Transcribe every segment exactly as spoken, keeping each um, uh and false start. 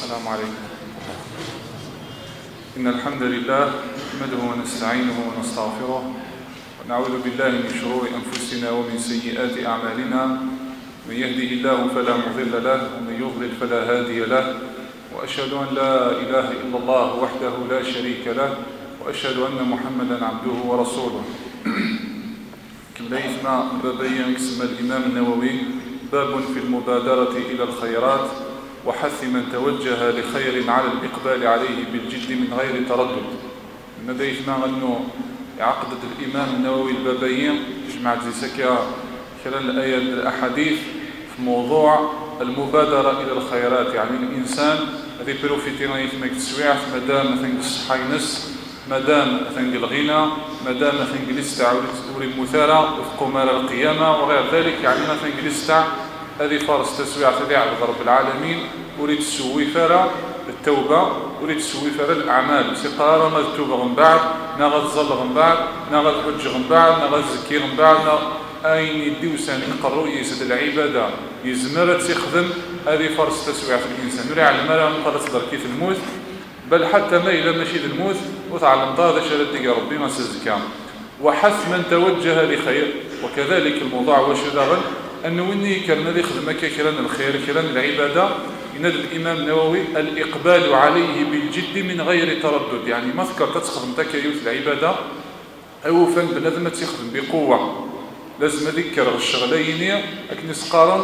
السلام عليكم. إن الحمد لله نحمده ونستعينه ونستغفره ونعوذ بالله من شرور أنفسنا ومن سيئات أعمالنا. من يهده الله فلا مضل له ومن يضلل فلا هادي له، وأشهد أن لا إله إلا الله وحده لا شريك له، وأشهد أن محمدا عبده ورسوله. كما يسمع بابين اسم الإمام النووي باب في المبادرة إلى الخيرات وحث من توجه لخير على الإقبال عليه بالجد من غير تردد. ماذا يسمع أنه عقدة الإمام النووي البابين جمعت زيسكا خلال الآيات الأحاديث في موضوع المبادرة إلى الخيرات، يعني الإنسان هذه بروفيتينا يتمك تسويع مادام مثلا الصحة ينس، مادام مثلا الغنى، مادام مثلا الاستع والمثارة وقمار القيامة وغير ذلك، يعني مثلا الاستع هذه فرص تسويع تبع رب العالمين. وريد تسوي فرا التوبة، وريد تسوي فرا الأعمال سقارة ما التوبة من بعد، نغد ظل من بعد، نغد حج من بعد، نغد زكير من بعد، أين يديو سان يقروا يسد العبادة يزمر تخدم. هذه فرص تسويع في الإنسان ولا على المرأة مقدر تقدر كيف الموت، بل حتى ما إلى مشي الموت وتعلم هذا شرد يا ربي ما سزكام. وحث من توجه لخير، وكذلك الموضوع وشدغل أنه إني كان ذي خدمك كلان الخير كلان العبادة. ينادي الإمام النووي الإقبال عليه بالجد من غير تردد، يعني ما فكر تتخدم تكيوت العبادة أو فن بنادم تخدم بقوة، لازم ذكر الشغلين لكن يسقارن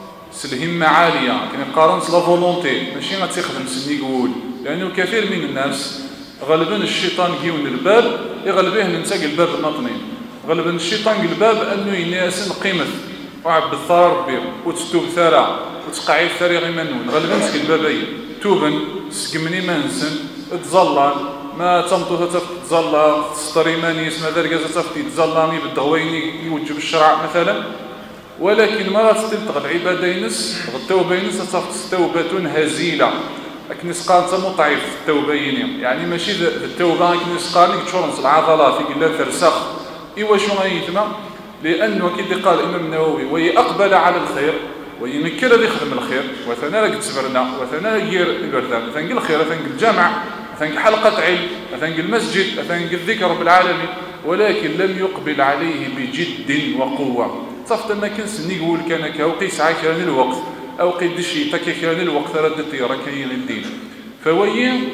سلهمة عالية، لكن يقارن سلا فولونتي ماشي ما تخدم سني يقول، لأنه كثير من الناس غالبا الشيطان يجيون الباب يغلبيه ننسى الباب الناطنين، غالبا الشيطان الباب أنه يناسن قيمة وعب بالثار ربي وتستوب ثرى وتقعي ثري غير منون، غالبا مسك البابي توبن سكمني منسن تظلل ما تمطو تتظلل تسطري مانيس ما ذلك تفتي تظلامي بالدغويني يوجب الشرع مثلا. ولكن مرة تلتغ العبادة ينس التوبة ينس تفتي توبة هزيلة، لكن نسقان مطعف التوبين، يعني ماشي التوبة لكن نسقان تشورنس العضلات يقول لا ترسخ. إيوا شو غيثما؟ لأنه كي قال الإمام النووي ويقبل على الخير وينكر ذي يخدم الخير وثنا لك تسبرنا وثنا يجير البردان مثلا الخير مثلا الجامع مثلا حلقة علم مثلا المسجد مثلا الذكر رب العالمين، ولكن لم يقبل عليه بجد وقوة. صفت ما كنس نقول كان كوقي ساعة كان الوقت أو قد شيء تكي كان الوقت ردت ركين الدين. فوين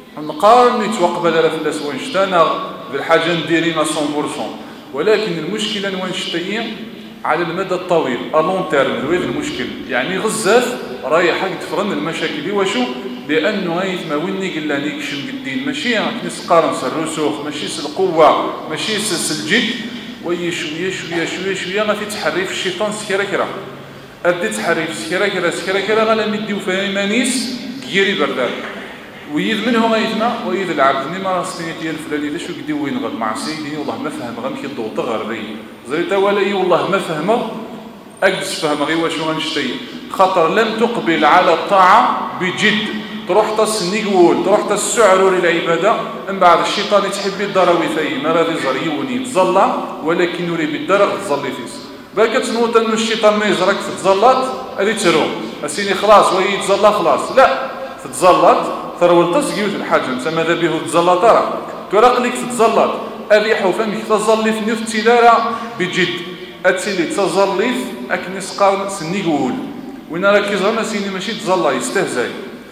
نقارن يتوقبل على فلاس وانشتانا بالحاجة نديرين مية بالمية، ولكن المشكلة وانشتين على المدى الطويل الون تيرم هذا المشكل، يعني غزاف رايح حق تفرن المشاكل دي وشو لانه هايث ما ويني قال لي كشم الدين ماشي نسقارن الرسوخ ماشي القوه ماشي الجد، وي شويه شويه شويه شويه غادي تحرف الشيطان سكيره كرا ادي تحرف سكيره كرا سكيره كرا غالا مديو فيها مانيس كيري بردان ويذ منه غايثنا ويذ العبد ني ما راستني ديال فلاني ذا شو قدي وين غد مع سيدي والله ما فهم غنمشي الضوط غربي زريت ولا اي والله ما فهمه اجلس فهم غير واش غنشتي، خاطر لم تقبل على الطاعه بجد، تروح تسني قول تروح تسعر للعباده من بعد الشيطان يتحب الضراوي ثي ما راضي زريوني تظلى، ولكن يري بالدرغ تظلي فيس بالك تنوض انه الشيطان ما يزرك تتزلط هذه ترو اسيني خلاص وهي تزلى خلاص لا تتزلط ثرول تسقيوت الحاجه تسمى ذا به تزلط راه تراق لك تتزلط ابيح فمك تظلي في نفس تلارا بجد اتسلي تظلي اكن سقار سني قول وين راك يزرنا سيني ماشي تظلى يستهزئ.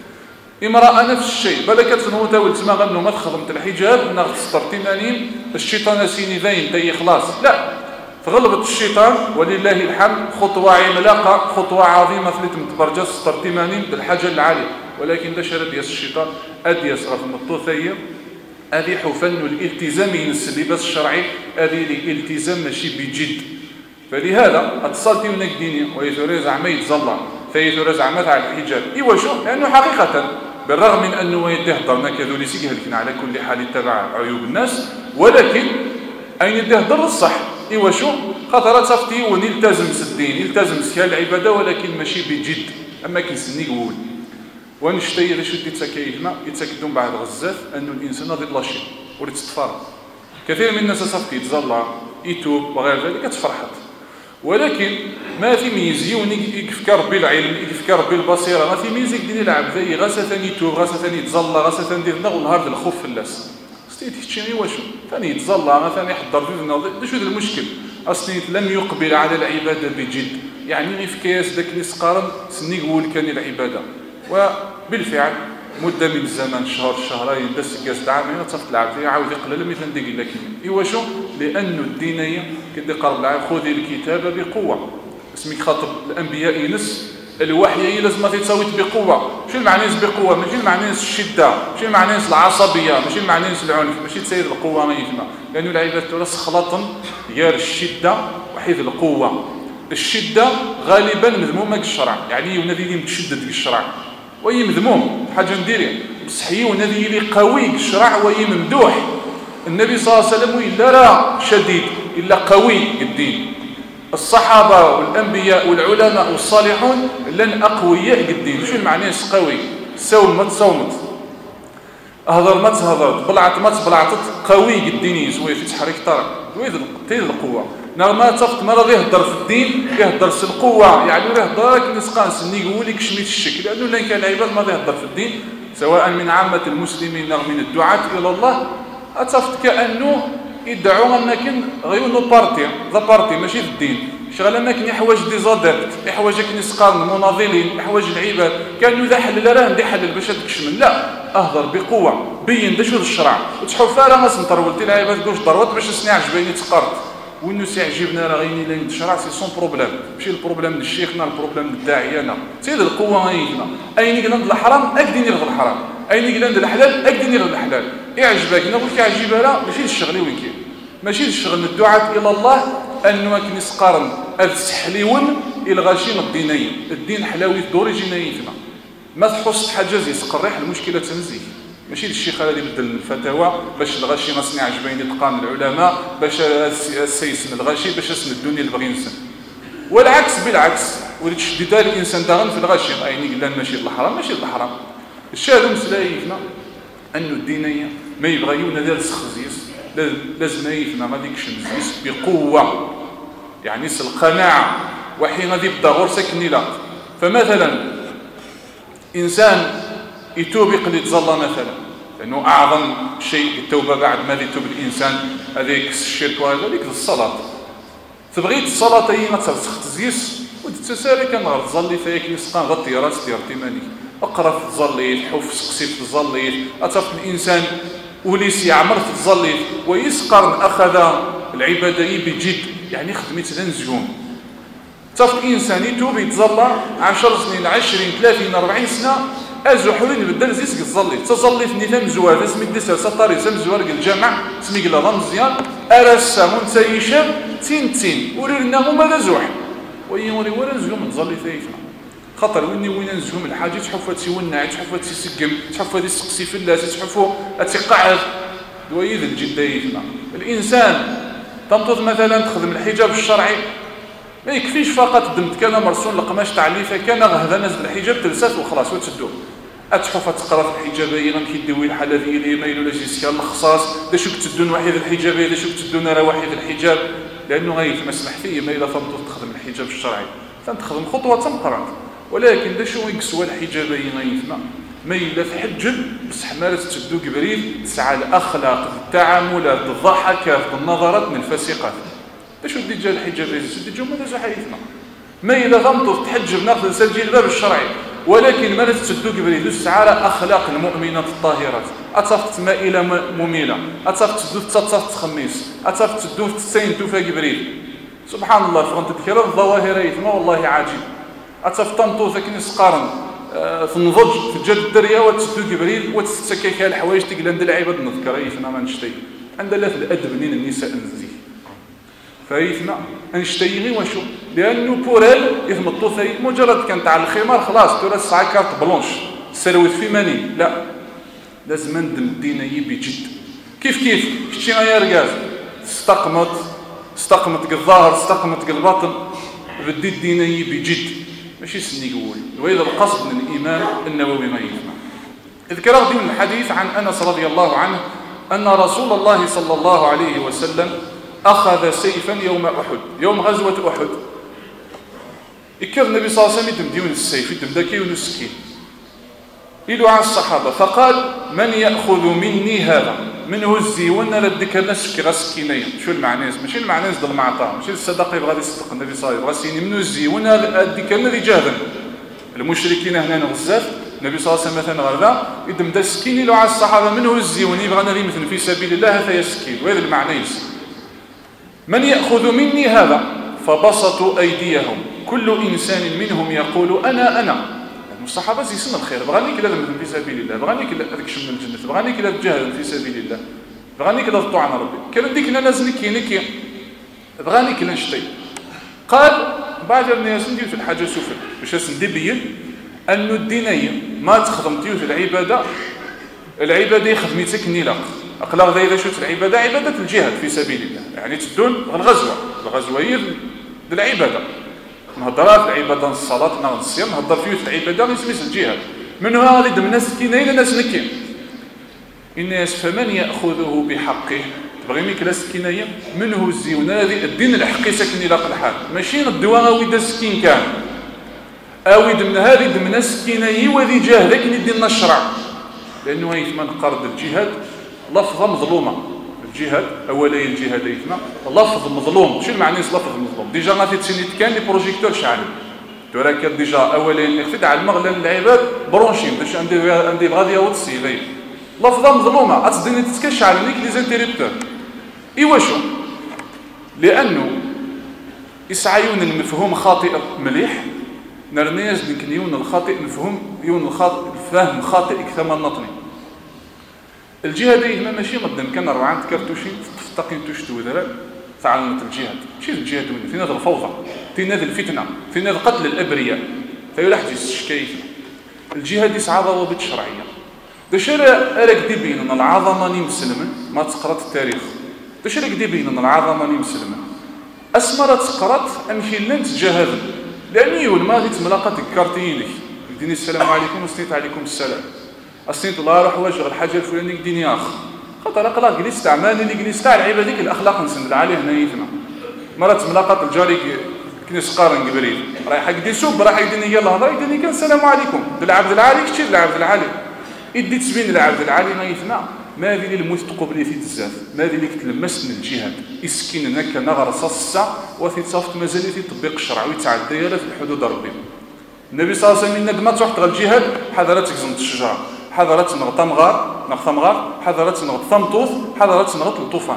امراه نفس الشيء بالك تنوض وتسمى غنو ما تخدمت الحجاب ناخذ ستر ثمانين الشيطان سيني ذاين تي خلاص لا تغلبت الشيطان ولله الحمد خطوه عملاقه خطوه عظيمه في تبرج ستر ثمانين بالحاجه العاليه، ولكن ده شرد يس الشيطان ادي يصرف النطوثيه هذه حفن الالتزام ينس اللباس الشرعي هذه الالتزام ماشي بجد. فلهذا اتصلتي من الدنيا ويثور زعما يتظلم فيثور زعما تاع الحجاب ايوا شو لانه حقيقه بالرغم من انه يتهضر كذولي سيهلكن على كل حال تبع عيوب الناس، ولكن اين يتهضر الصح ايوا شو خاطر صفتي ونلتزم الدين يلتزم سكال العباده ولكن ماشي بجد. اما كنسني نقول ونشتي غير شو تتسكيل ما يتسكدون بعد غزاف انه الانسان هذا لاشي وريت تفرح كثير من الناس صفتي يتزلع يتوب وغير ذلك تفرحت، ولكن ما في ميز يوني يفكر بالعلم يفكر بالبصيره ما في ميز يقدر يلعب ذي غاسه ثاني تو غاسه ثاني يتزلى غاسه ثاني يدير نغ نهار الخوف في اللاس ستيتي تشيني واشو ثاني يتزلى مثلا يحضر في النظر شو هذا المشكل اصلا لم يقبل على العباده بجد يعني غير في كياس داك اللي سقارن سني يقول كان العباده وبالفعل مده من الزمن شهر شهرين داس كاس عامين تصفت العبد يعاود يقلل مثل ديك لك ايوا شو لانه الدينيه كدي قرب العام خذي الكتاب بقوه اسمك خاطب الانبياء ينس الوحي لازم تتصوت بقوه شنو معنى بقوه ماشي معنى الشده ماشي معنى العصبيه ماشي معنى العنف ماشي تسير القوه ما يفهم لانه العباد تراس خلط ديال الشده وحيد القوه الشده غالبا مذمومه الشرع يعني ونادي اللي متشدد الشرع وهي مذموم حاجه نديري بصح هي ونادي اللي قوي الشرع وهي ممدوح النبي صلى الله عليه وسلم لا لا شديد الا قوي الدين الصحابه والانبياء والعلماء والصالحون لن اقوياء الدين شو المعنى قوي سوم ما تصومت هضر ما تهضر بلعت ما تبلعت قوي الدين يسوي في تحريك طرق ويد القوه ما تفق ما راه يهضر في الدين يهضر في القوه يعني راه يهضرك نسقان سني يقول لك شميت الشك لانه لان كان العباد ما يهضر في الدين سواء من عامه المسلمين او من الدعاة الى الله اتفق كانه يدعوا انك غير نو بارتي ذا بارتي ماشي في الدين شغل انك حوايج دي زادبت حوايجك نسقان مناضلين حوايج العباد كانوا ذا حلل راه ندي حلل باش هذاك الشمن لا اهضر بقوه بين دا شو الشرع وتحوف راه ما سنطرولتي العباد كوش ضروات باش نسني عجبيني تقرت وانه سيعجبنا راه غيني لا الشرع سي سون بروبليم ماشي البروبليم ديال الشيخنا البروبليم ديال الداعيه انا سيد القوه غينا اين قلنا الحرام اكدي ندير الحرام اين قلنا الحلال اكدي ندير الحلال يعجبك نقول لك عجيبه لا ماشي الشغل وين كاين ماشي الشغل الدعاة الى الله انه كنسقارن السحليون الى غاشين الدينيه الدين حلاوي دوريجينيه فينا ما تحص حاجه زي سقريح المشكله تنزيه ماشي الشيخ هذا اللي بدل الفتاوى باش الغاشي ما صنع عجبين يتقان العلماء باش السيسن الغاشي باش اسن الدنيا اللي بغي نسن والعكس بالعكس ولتشديد الانسان داغن في الغاشي يعني قال ماشي الحرام ماشي الحرام الشاهد مسلايفنا انه الدينيه ما يبغيون ديال السخزيس لازم يفنا ما ديكش نزيس بقوه يعني القناعه وحين غادي يبدا غير ساكني لا فمثلا انسان يتوب يقل يتزلى مثلا لانه اعظم شيء التوبه بعد ما يتوب الانسان هذيك الشرك وهذا ديك الصلاه تبغيت الصلاه هي ما تسخ تزيس وتتسالي كنهار تزلي فيك نسقان غطي راس ديال تيماني اقرا تزلي حف سقسي تزلي اتف الانسان وليس يعمر تزلي ويسقر اخذ العباده بجد يعني خدمت لنزيون تف الانسان يتوب يتزلى عشر سنين عشرين ثلاثين أربعين سنه ازو حولين بدل زيسك تزلي تزلي في نظام زوار اسمي ديسا سطاري سم زوار الجامع اسمي قلا مزيان ارسا منتيشا تين تين ورينا هما زوح ويوري ورا زيوم تزلي ثايفنا خاطر ويني وين نزوم الحاجه تحفوا تيونع تحفوا تيسقم تحفوا تيسقسي في الناس تحفوا تيقعد دويد الجدايفنا الانسان تنطط مثلا تخدم الحجاب الشرعي ما يكفيش فقط دمت كان مرسول القماش تعليفه كان هذا نزل الحجاب تلسات وخلاص وتسدو اتحف تقرا في الحجابيه غنكيدوي الحاله ديال اليمين ولا جيسكا الخصاص دا شو كتدون واحد الحجابيه دا شو كتدون راه واحد الحجاب لانه غير ما سمح فيه ما الا فهمتوا تخدم الحجاب الشرعي تنخدم خطوه تنقرا ولكن دا شو يكسوا الحجابيه غيثما ما الا في حجل بصح ما تسدو كبريد تسعى الاخلاق التعاملات الضحكات النظرات من الفسيقات باش ودي جا الحجاب يزيد جو ما زو حيثنا ما الا غمطوا تحجب ناخذ سجل الباب الشرعي ولكن ما تسدو كبريد السعاله اخلاق المؤمنات الطاهرات اتصفت ما الى مميله اتصفت تدو تصفت خميس اتصفت تدو تسين توفا كبريد سبحان الله فهمت الكلام الظواهر يثما والله عاجب اتصفت تنطو ذاك نسقارن في النضج في الجد الدريه وتسدو كبريد وتستكك الحوايج تقل عند العباد نذكر يثنا ما نشتي عند لا في الادب نين النساء نزيه فايثنا انشتيغي وشو لانه بورال يثم الطوثي مجرد كانت على الخمار خلاص ترى الساعه كارت بلونش سروت في ماني لا لازم ندم الدينيه بجد كيف كيف شتي يا رجال استقمت استقمت الظاهر استقمت الباطن بدي الدينيه بجد ماشي سني يقول واذا القصد من الامام النووي ما يفهم اذكر غدي من الحديث عن انس رضي الله عنه ان رسول الله صلى الله عليه وسلم أخذ سيفا يوم أحد يوم غزوة أحد إكر النبي صلى الله عليه وسلم يدم ديون السيف يدم داكي ونسكين إلو عن الصحابة فقال من يأخذ مني هذا منه الزيون لديك نسك غسكينيا شو المعنى ماشي المعنى ديال المعطاء ماشي الصدقه يبغى يصدق النبي صلى الله عليه وسلم يبغى منه الزيون لديك الذي جاهدا المشركين هنا بزاف النبي صلى الله عليه وسلم مثلا غدا يدم دا سكين لو على الصحابه منه الزيون يبغى نبي مثلا في سبيل الله هذا يسكين وهذا المعنى يس من يأخذ مني هذا فبسطوا أيديهم كل إنسان منهم يقول أنا أنا الصحابه زيسن الخير بغاني كلا في سبيل الله بغاني كلا هذاك شم الجنه بغاني كلا تجاهد في سبيل الله بغاني كلا تطوع على ربي كان ديك الناس نكي نكي بغاني كلا نشتي قال بعض الناس ندير في الحاجه سفل باش ندبين ان الدينيه ما تخدم في العباده العباده خدمتك النلاق اقلا ذا اذا شفت العباده عباده الجهاد في سبيل الله يعني تدون الغزوه الغزوه هي العباده نهضر في العباده الصلاه نهضر الصيام نهضر في العباده سميت الجهاد من هنا غادي الناس كاينين الناس نكين الناس فمن ياخذه بحقه تبغي ميك لا سكينيه منه الزيون هذه الدين الحقي ساكن لاق الحال ماشي الدواء او دا سكين كان او من هذه دمنا سكينيه وذي جاهد لكن يدينا الشرع لانه يثمن قرض الجهاد لفظه مظلومه الجهاد اولا الجهاد يثمن لفظ مظلوم شنو معنى لفظ مظلوم ديجا غادي تسنيت كان لي بروجيكتور شعل تراك ديجا اولا خفت على المغلى العباد برونشين باش عندي عندي غادي يوض السيفي لفظه مظلومه اتصدني تتكش على ليك لي زانتيريبتور ايوا شو لانه يسعيون المفهوم خاطئ مليح نرنيز نكنيون الخاطئ مفهوم يون الخاطئ الفهم خاطئ كما نطني الجهاد هنا ماشي قدام كان أربعة كرتوشين تستقيم تشتو ذرا تعلمت الجهاد ماشي الجهاد فينا ذا الفوضى فينا ذا الفتنه فينا ذا قتل الابرياء فيلاح الشكايف الجهاد يسعى ضوابط شرعيه باش راك دي بين ان العظمه ني مسلمه ما تقرات التاريخ باش راك دي بين ان العظمه ني مسلمه اسمرت تقرات امشي لن تجاهد لان يول ما غيت ملاقات كارتينك ديني السلام عليكم وسنيت عليكم السلام أصنيت الله روح واجه الحاجة الفلانية ديني آخ خاطر أقلاق جلست تعمل اللي جلست تاع العباد ديك الأخلاق نسند عليه هنا يثنى مرات ملاقات الجاري كنيس قارن قبريل رايح يدي سوب رايح يديني يلا هضر يديني كان السلام عليكم العبد العالي كثير العبد العالي يدي تسبين العبد العالي ما يثنى ما ذي الموت تقبلي في بزاف ما ذي اللي كتلمس من الجهاد يسكن هناك نغر صصة وفي تصافت مازال في تطبيق الشرع ويتعدى في الحدود ربي النبي صلى الله عليه وسلم إن ما تروح الجهاد حضرتك زمت الشجرة حضرت نغط مغار نغط مغار حضرت نغط ثمطوث حضرت نغط الطوفان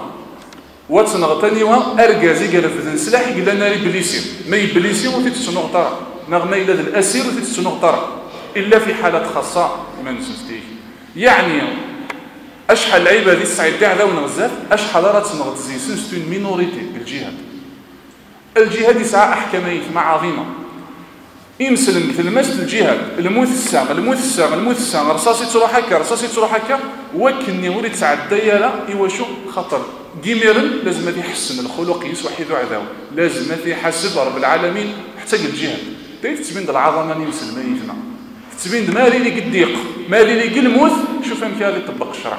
واتنغطني وارغازي قال في السلاح قال لنا لي بليسي ما يبليسي وفي تسنغطرا نغمه الى الاسير وفي تسنغطرا الا في حالات خاصه ما نسمتيه يعني اشحال العيبه هذه السعيد تاع ذا ونغزاف اش حضرت نغط زي سنستون مينوريتي بالجهاد الجهاد يسعى احكاميه مع عظيمه يمسلم مثل المسجد الجهاد الموت السام الموت السام الموت السام رصاصي تروح هكا رصاصي تروح هكا وكني ولي تعدى يلا ايوا شو خطر كيميرن لازم يحسن الخلق يسوى حيث عذاو لازم يحاسب رب العالمين حتى الجهاد تاي تبين العظمه اللي مسلمه يثنى تبين مالي اللي قديق مالي اللي الموت شوف يمكن هذا يطبق الشرع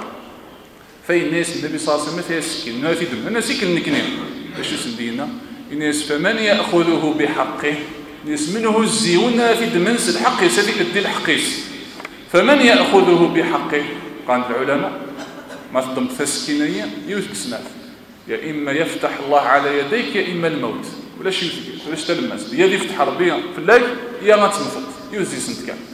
فاي الناس النبي صلى الله عليه وسلم يسكن الناس يدم الناس يكن نكنين باش يسندينا الناس فمن ياخذه بحقه ناس منه الزيون في دمنس الحق يسدي الدي الحقيس فمن ياخذه بحقه قال العلماء ما تضم تسكينيه يوثق سنات يا اما يفتح الله على يديك يا اما الموت ولا شي ولا تلمس يا اللي يفتح ربي في الليل يا ما تنفض يوزي سنت كان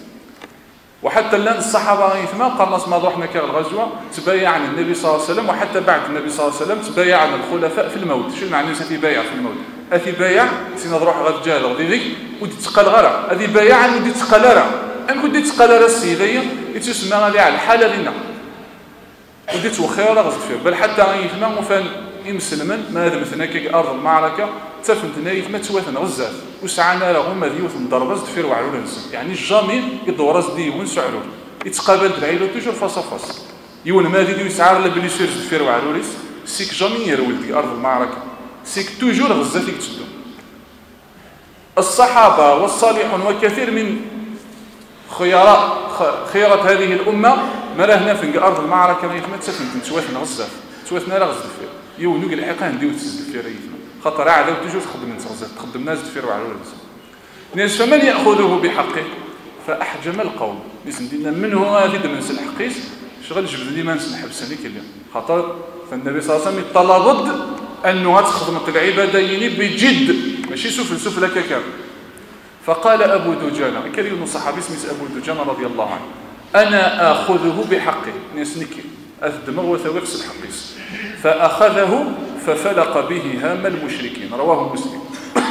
وحتى الان الصحابه يثما قرنص ما روحنا كغ الغزوه تبايع عن النبي صلى الله عليه وسلم وحتى بعد النبي صلى الله عليه وسلم تبايع عن الخلفاء في الموت شنو معنى سيتي بايع في الموت اثي بايع سينا نروح غاد جاد غادي ذيك ودي تقال غرا هذه بايع عن ودي تقال راه ان كنت تقال راه السيديه يتسمى هذه على الحاله لنا ودي توخير غزت فيه بل حتى يثما وفان يمسلمن ما هذا مثلا كي ارض المعركه تفهمت نايف ما تواثن غزات وسعنا لهم ذيوث ضربز دفير وعلول نسم يعني الجامي يدورز دي ونس عرول يتقابل العيله توجور فاس فاس يون ما دي يسعر لا بلي سير دفير وعلوليس سيك جامي يرول دي ارض المعركه سيك توجور غزاتك تسدو الصحابه والصالحون وكثير من خيارات خيارات هذه الامه ما راهنا في ارض المعركه ما يتمت سفن تواثن غزات تواثنا لا غزت فيه يونوك الحقيقه نديو تسد فيه ريتنا خاطر عاد توجور تخدم ناس غزات تخدم ناس دفير وعلول نسم ناس فمن يأخذه بحقه فأحجم القوم ناس ندينا من هو هذه دمنس الحقيس شغل جبد لي ما نحبسني كلها خاطر فالنبي صلى الله عليه وسلم طلب أنه تخدم العبادين بجد ماشي سفل سفل ككام. فقال أبو دجانة كان يقول صحابي اسمه أبو دجانة رضي الله عنه أنا آخذه بحقه ناس نكي أثدمغ وثوقس الحقيس فأخذه ففلق به هام المشركين رواه مسلم.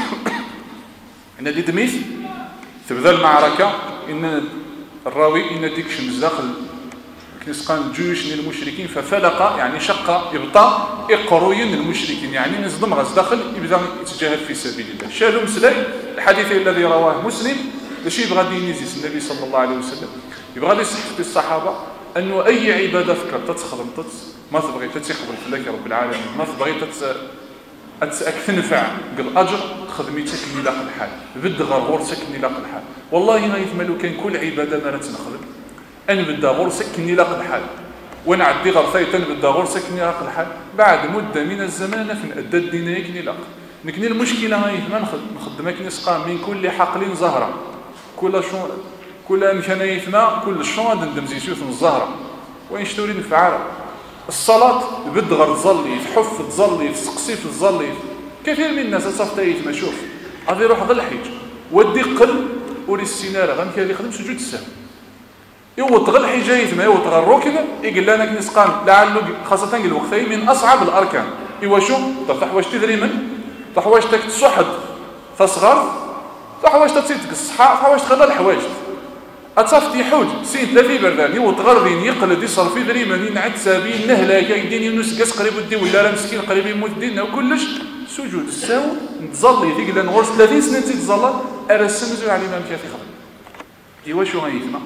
إن دي دميث تبذل المعركة إن الراوي إن ديك شمس داخل كنسقان جيوش للمشركين ففلق يعني شق إبطاء إقروين المشركين يعني نصدم غاز داخل يبدأ يتجاهد في سبيل الله. شالوا مسلاي الحديث الذي رواه مسلم لشي يبغى دينيزيس النبي صلى الله عليه وسلم يبغى يصحح الصحابة أنه أي عبادة فكر تتخدم تتس ما تبغي تتخبر في الله رب العالمين ما تبغي تتس تنفع قل أجر خدمتك اللي لاق الحال بد غرورتك اللي لاق الحال والله ما يثملوا كان كل عبادة ما نخدم أنا بدأ غرسك إني لاق الحال وأنا عدي غرثيت أنا بدأ غرسك إني لاق الحال بعد مدة من الزمان نفن أدى الدينيك إني لاق نكني المشكلة ما يثمان نخدمك نسقى من كل حقل زهرة كل شو كل مكان يثما كل شو ندم زيسوث من الزهرة وين شتوري نفعل الصلاة بد غر تصلي تحف تصلي تسقسي تصلي كثير من الناس صافت يثما شوف غادي يروح غير الحج ودي قل ولي السينارة غنمشي غادي يخدم سجود السهو يوط غير الحجاية ما يوط غير الركن يقول لنا كنسقان لعله خاصة قال الوقتي من أصعب الأركان إيوا شو طاح واش تدري من طاح واش تك تصحد تصغر طاح واش تسيت الصحة طاح واش تخلى الحوايج أتصفت يحوج سيد لا بردان يوط غير رين يقلد يصرف في دري من ينعد سابين نهلا كاين يونس قاس قريب ودي ولا راه مسكين قريب يموت دينا وكلش سجود السهو نتظلي ديك لان غرس ثلاثين سنة تتظلل أرسمزو على الإمام كافي خدم إيوا شو غيثما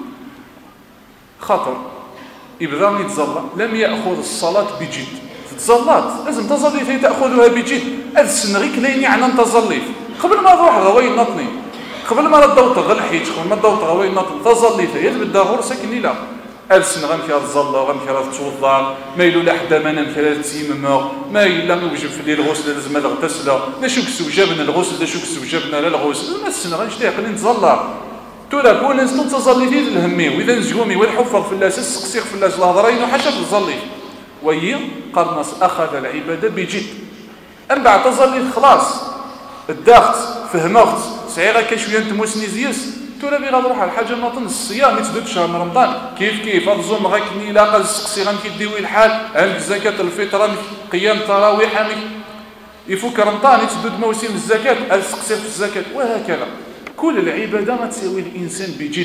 خاطر إبراهيم يتظلى لم يأخذ الصلاة بجد تتظلات لازم تظلي في تأخذها بجد السنغيك لين يعني أن تظلي قبل ما تروح غوي نطني قبل ما تدوط غير الحيج قبل ما تدوط غوي نطني تظلي في يد بدا غرسك لا السن غنمشي تظلى غنمشي توضى ما يلو لا حدا ما نمشي تيمم ما الا نوجب في الليل الغسل لازم نغتسل لا شوك سوجبنا الغسل لا شوك سوجبنا لا الغسل ما السن غنشتي قليل نتظلى تولا كل انسان تصلي فيه الهمي واذا نزقومي والحفظ في اللاس السقسيق في اللاس الهضرين وحاشا في تصلي وهي قرنص اخذ العباده بجد ام بعد تصلي خلاص الداخت فهمت صغيره كشويه تموسني زيس تولا بي غنروح على الحاجه ناطن الصيام يتبدا شهر رمضان كيف كيف الزوم غاكني لاقى السقسي غنكيديوي الحال عند زكاه الفطر قيام تراويح يفك رمضان يتبدا موسم الزكاه السقسي في الزكاه وهكذا كل العبادة ما تساوي الإنسان بجد.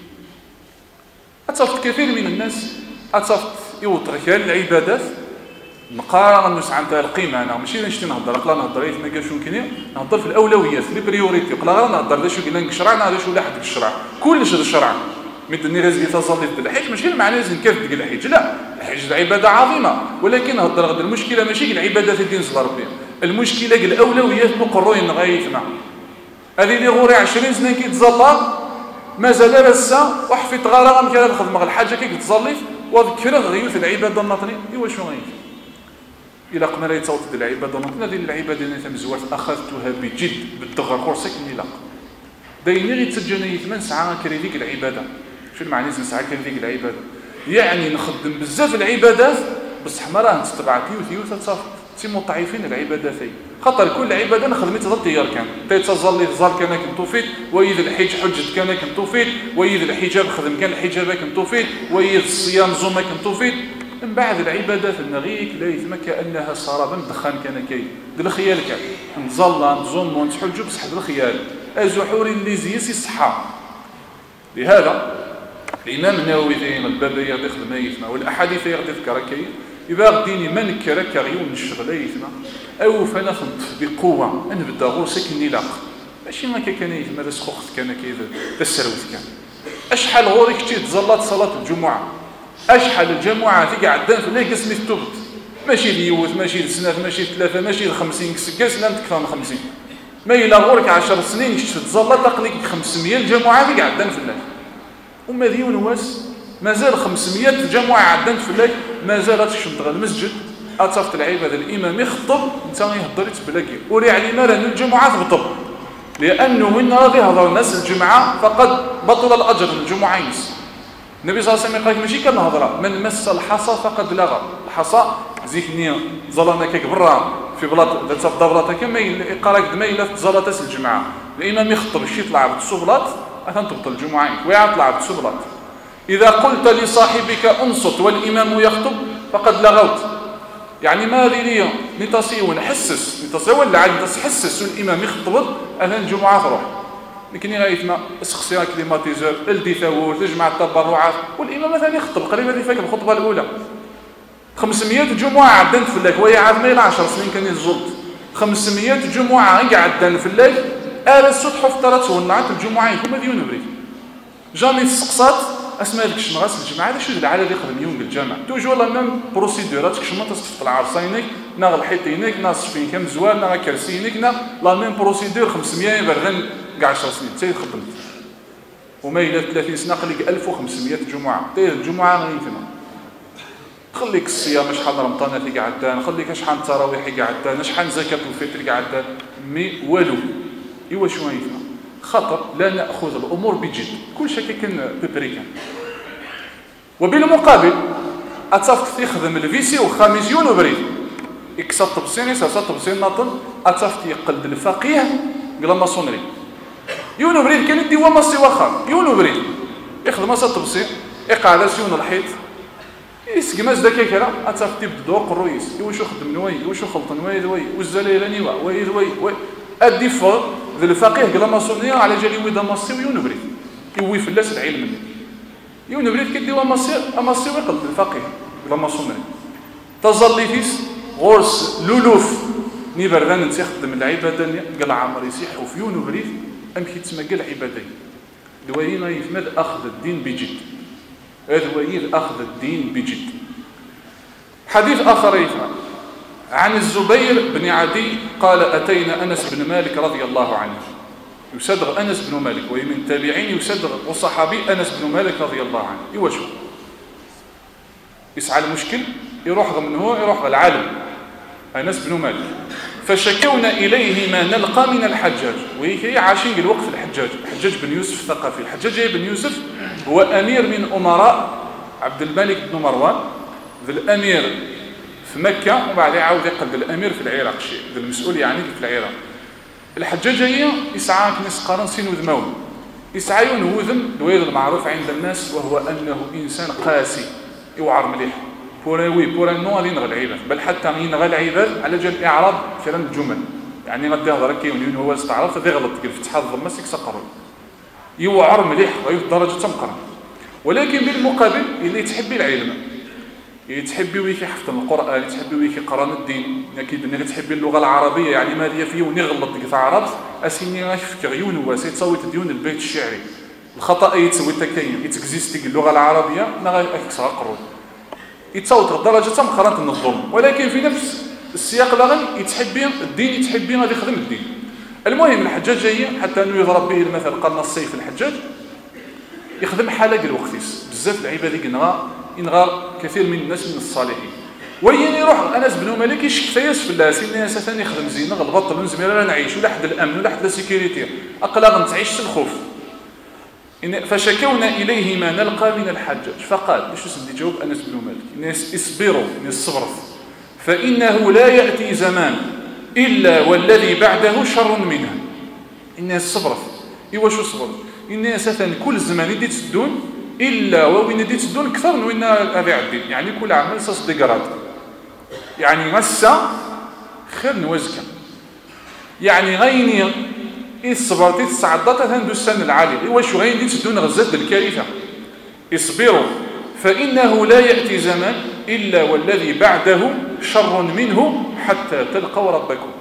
أتصفت كثير من الناس أتصفت يوطرك العبادات نقارن نسعى نتاع القيمة أنا ماشي نشتي نهضر أقلا نهضر إيه ما قالش ممكن نهضر في الأولويات في بريوريتي أقلا نهضر لا شو قلنا الشرع هذا شو لاحد الشرع كلش هذا الشرع مثل رزقي تصلي في الحج ماشي المعنى لازم كيف تقول الحج لا الحج عبادة عظيمة ولكن نهضر غدا المشكلة ماشي العبادات الدين صلى ربي المشكلة الأولويات مقررين غايتنا هذه اللي غوري عشرين سنة كيتظلى مازال لسه وحفيت غالا غنمشي نخدم الحاجه كي كتصلي وذكر غيوث العباده الناطني ايوا شنو غير الى قمر يتصوت العباده الناطنه هذه العباده اللي تمزوات اخذتها بجد بالدغر كورسك نيلاق دايني غير تسجلني ثمان ساعات كري ديك العباده شنو المعنى نسعى كري ديك العباده يعني نخدم بزاف العبادات بصح ما راه نتبع تيوث يوث تصافي تي مضاعفين العبادات خاطر كل عباده نخدمت ضد يركان تيتصلي ظل كان كنتو فيت واذا الحج حجت كان كنتو فيت واذا الحجاب خدم كان الحجاب كنتو فيت واذا الصيام زوم كنتو فيت من بعد العبادات النغيك لا يثم كانها سرابا دخان كان كاين د الخيال كان نظل نزوم ونتحجوا بصح د الخيال ازحور اللي زيس الصحه لهذا الامام النووي في الباب يغدي خدمه يثما والاحاديث يغدي ذكر كاين إذا غديني من كرك غيون الشغلة يثما أو فأنا خنط بقوة أنا بدأ غورسك النلاق ماشي ما كان يثما ذا سخوخت كان كذا تسروت كان أشحال غوري كتير تزلط صلاة الجمعة أشحال الجمعة ثقة عدان في ليه قسمي التوبت ماشي ليوث ماشي لسنة ماشي ثلاثة ماشي لخمسين كاس لا تكثر من خمسين ما إلا غورك عشر سنين تزلط تقليك خمسمية الجمعة ثقة عدان في الله وما ذيون واس مازال خمسمية جمعة عدنت في الليل مازال تشمت غير المسجد أتصفت العبادة الإمام يخطب أنت يهضر يتبلاكي وري علينا راه الجمعة تخطب لانه وين غادي يهضر الناس الجمعه فقد بطل الاجر الجمعه ينس. النبي صلى الله عليه وسلم قال ماشي كنهضره من مس الحصى فقد لغى. الحصى زيكني زلانا كيك برا في بلاط ذات الدبرات كما يقراك دما الا تزلطات الجمعه الامام يخطب شي طلع بالصبلاط غتنطبط الجمعه ويا طلع بالصبلاط. اذا قلت لصاحبك انصت والامام يخطب فقد لغوت. يعني ما هذه لي نتصيون حسس نتصيون ولا عاد تحسس والامام يخطب اهل الجمعه تروح. لكن غايت ما اسخسي كليماتيزور الدي ثاوت تجمع التبرعات والامام مثلا يخطب قريبا اللي فاك الخطبه الاولى خمسمية جمعه عدن في الليل وهي عاد ما عشر سنين كان يزلط خمسمية جمعه قعدن في الليل ال السطح فطرت ونعت الجمعه هما ديون بريد جامي تسقسات اسماء ديك الشمغاس الجمعه هذا شو العاده اللي يخدم يوم بالجامع توجور لا ميم بروسيدورات كشما تصفط العرسينك نا الحيطينك نا صفين كم زوال نا كرسينك نا لا ميم بروسيدور خمسمية برغن كاع عشر سنين تي خدمت وما الى ثلاثين سنه قال ألف وخمسمية جمعه تي الجمعه غيثنا خليك الصيام شحال رمضان اللي قعدان خليك شحال التراويح اللي قعدان شحال زكاه الفطر اللي قعدان مي والو ايوا شنو غيثنا خطر لا ناخذ الامور بجد كل شيء كان ببريكان. وبالمقابل اتفق يخدم الفيسي وخامس يونو بريد اكسط طبسيني ساسا طبسين ناطن اتفق يقلد الفقيه قال ما صونري يونو بريد كان يدي وما سي واخا يونو بريد يخدم سا طبسين يقعد سيون الحيط يسقماز داك كرا اتفق تبدا دوق الرئيس واش خدم نواي واش خلط نواي دوي والزليلاني وي دوي وي ادي فور ذا الفقيه قال ما صونري على جالي ويدا ماسي يونو بريد يوي فلاس العلم يونو بريد كدي وما سي اما سي يقلد الفقيه قال ما صونري تظل فيس غورس لولوف ني بردان انت يخدم العباده قال عمر يسيح وفي يونو بريد ام كيتسمى قال عباده دوينا يفمد اخذ الدين بجد هذا هو اخذ الدين بجد. حديث اخر يفهم عن الزبير بن عدي قال اتينا انس بن مالك رضي الله عنه يصدق انس بن مالك وهي من تابعين يصدق وصحابي انس بن مالك رضي الله عنه ايوا شو يسعى المشكل يروح من هو يروح العالم انس بن مالك فشكونا اليه ما نلقى من الحجاج وهي عاشين الوقت الحجاج الحجاج بن يوسف الثقفي. الحجاج بن يوسف هو امير من امراء عبد الملك بن مروان ذا الامير في مكه وبعدين عاود يقلد الامير في العراق شيء ذا المسؤول يعني في العراق. الحجاج هي يسعى كنس قرن سين وذمون يسعى ينوذم دوير المعروف عند الناس وهو انه انسان قاسي يوعر مليح بوراوي بورا نو غادي ينغى العباد بل حتى ينغى العباد على جال الاعراب كلام الجمل يعني غادي يهضر كيون هو استعرف غادي يغلط كيف فتح الضمه سيكسقروا يوعر مليح غايف درجه تمقرن. ولكن بالمقابل اللي تحبي العلم يتحبي ويكي حفظ القران يتحبي ويكي قران الدين اكيد انك تحبي اللغه العربيه يعني ما هي فيه ونغلط كيف عرفت اسيني غيفكر عيون هو سيتصوت ديون البيت الشعري الخطا يتسوي تكاين يتكزيستي اللغه العربيه ما غيكسر قرون يتصوت درجه مقارنه النظم. ولكن في نفس السياق الاغلب يتحبي الدين يتحبي غادي يخدم الدين. المهم الحجاج جاي حتى انه يضرب به المثل قرن السيف الحجاج يخدم حلق الوقتيس بزاف العباد ينغى ينغى كثير من الناس من الصالحين وين يروح انس بن مالك يشك فياس في الناس الناس ثاني يخدم زينه غلبط من زميله نعيش ولا حد الامن ولا حد السيكوريتي اقلا نتعيش الخوف. فشكونا اليه ما نلقى من الحجاج فقال باش سدي جاوب انس بن مالك الناس اصبروا من الصبر فانه لا ياتي زمان الا والذي بعده شر منه. الناس صبرت ايوا شو صبر الناس ثاني كل زمان يدي تسدون الا وين يدي تسدون اكثر من وين ابي عدي يعني كل عمل صاص ديغراد يعني مسا خير نوزك يعني غيني الصبر تتصعدت هندو السن العالي ايوا شو غيدي تسدون غزات بالكارثه. اصبروا فانه لا ياتي زمان الا والذي بعده شر منه حتى تلقوا ربكم.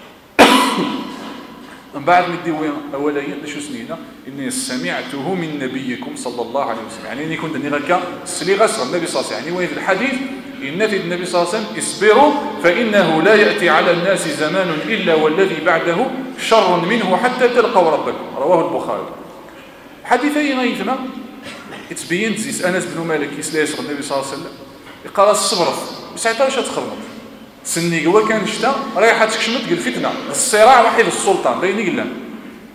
من بعد مديوين اوليا شو سنينا اني سمعته من نبيكم صلى الله عليه وسلم يعني اني كنت نغكا سلي غسر النبي صلى الله عليه وسلم يعني وين في الحديث ان في النبي صلى الله عليه وسلم اصبروا فانه لا ياتي على الناس زمان الا والذي بعده شر منه حتى تلقوا ربكم. رواه البخاري. حديثي غيثنا اتبين زيس انس بن مالك يسلاس النبي صلى الله عليه وسلم يقرا الصبر ساعتها واش تخرمط سني هو كان شتا رايحه تكشمت قال فتنه الصراع وحيد السلطان بيني قلنا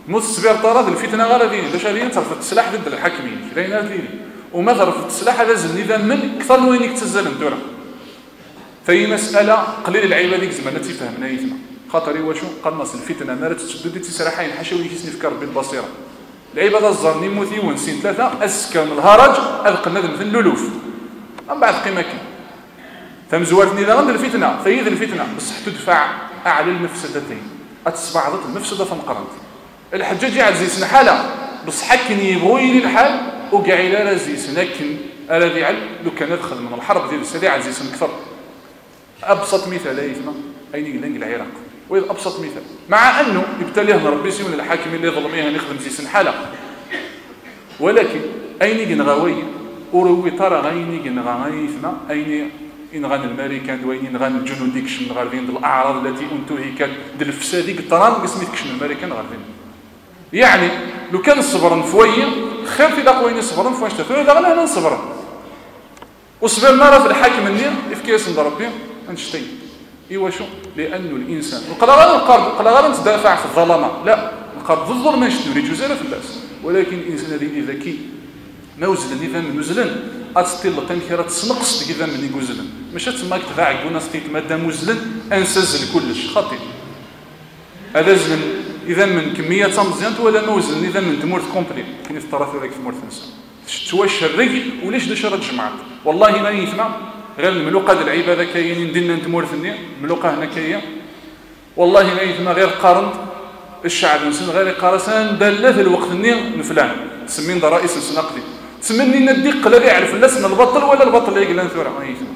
مصبر طرف الفتنه غادي باش غادي ترفض السلاح ضد الحاكمين كاينه هذه وما ترفض السلاح هذا النظام من اكثر من وين يتسزل الدوله فهي مساله قليل العيبه ديك زعما تيفهمنا يتما خاطر واش قنص الفتنه ما تشدد تسرحين حشوي يسنفكر بالبصيره العيبه الظن موثي ونسين ثلاثه اسكن الهرج القنا مثل اللولوف من بعد قيمه كي فمزوارتني اذا غند الفتنه فهي الفتنه بصح تدفع اعلى المفسدتين اتصبع ضد المفسده فنقرنت الحجاج عزيز حاله بصح حكن يبغي الحال وكاع الى رزيس لكن الذي علم لو كان يدخل من الحرب ديال السريع عزيز اكثر ابسط مثال يسمى اين يقلنق العراق وإذ ابسط مثال مع انه يبتليه ربي سيون الحاكم اللي ظلميه نخدم زيسن حاله ولكن اين ينغوي وروي ترى غيني ينغى يسمى اين ينغان الامريكان وين ينغان الجنود ديك الشمال الغربيين ديال الاعراض التي انتهكت ديال الفساد ديك الطرام قسميت كشم الامريكان الغربيين يعني لو كان صبرن فويه خير في داك وين صبرن فواش تفعل لا غير نصبر وصبر مره في الحاكم النير كيفاش نضرب به نشتي ايوا شو لانه الانسان وقال غير القرض قال غير نتدافع في الظلمه لا القرض الظلم ماشي نريد جزاله في الباس ولكن الانسان الذي ذكي ما وزن نظام نزلن اتستيل تنكره تسنقص كذا من يقوزلن ماشي تما كتاع كنا ستيت ماده مزلن انسزل كلش خاطي هذا زمن اذا من كميه مزيان ولا ما وزن اذا من تمورت كومبلي كاين في الطرف هذاك في مورثنس تواش الرجل وليش دا شرط جمعات والله ما يسمع غير الملوقه ديال العباده كاينين ديالنا نتمورثني الملوقه هنا كايه والله ما يسمع غير قارن الشعب نسن غير قارسان داله الوقت الني نفلان تسمين رئيس سنقدي تسمني نديق لا يعرف لا اسم البطل ولا البطل اللي يقلن ثوره ما يسمع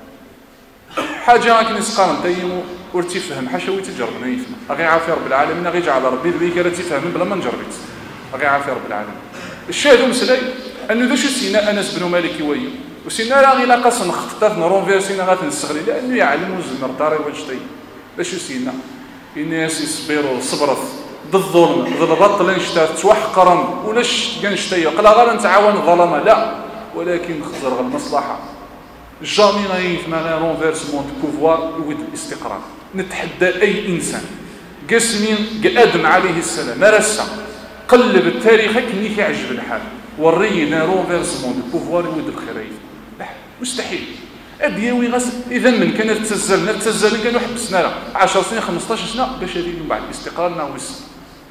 حاجه كاين سقان تيمو ورتفهم حشوي تجرب ما يسمع غير عافي رب العالمين غير جعل ربي ذيك راه تفهم بلا ما نجربت غير عافي رب العالمين الشاهد مسلي انه ذا شو سينا انس بن مالك ويو وسينا راه غير قاص نخطط نرونفيرسينا غادي نستغل لانه يعلم وزن الدار واجتي ذا شو سينا الناس يصبروا صبرت ضد الظلم ضد البطل نشتا توحقرا ولاش كنشتي قلا غير نتعاون الظلمه لا ولكن خزر غير المصلحه جامي غايف ما رونفيرسمون دو بوفوار يود الاستقرار نتحدى اي انسان قسمين ادم عليه السلام رسا قلب التاريخ كني كيعجب الحال ورينا رونفيرسمون دو بوفوار يود الخير لا مستحيل ابيوي غس اذا من كان تسزلنا تسزلنا كانوا حبسنا له عشر سنين خمسطاش سنه باش هذه من بعد استقرارنا وس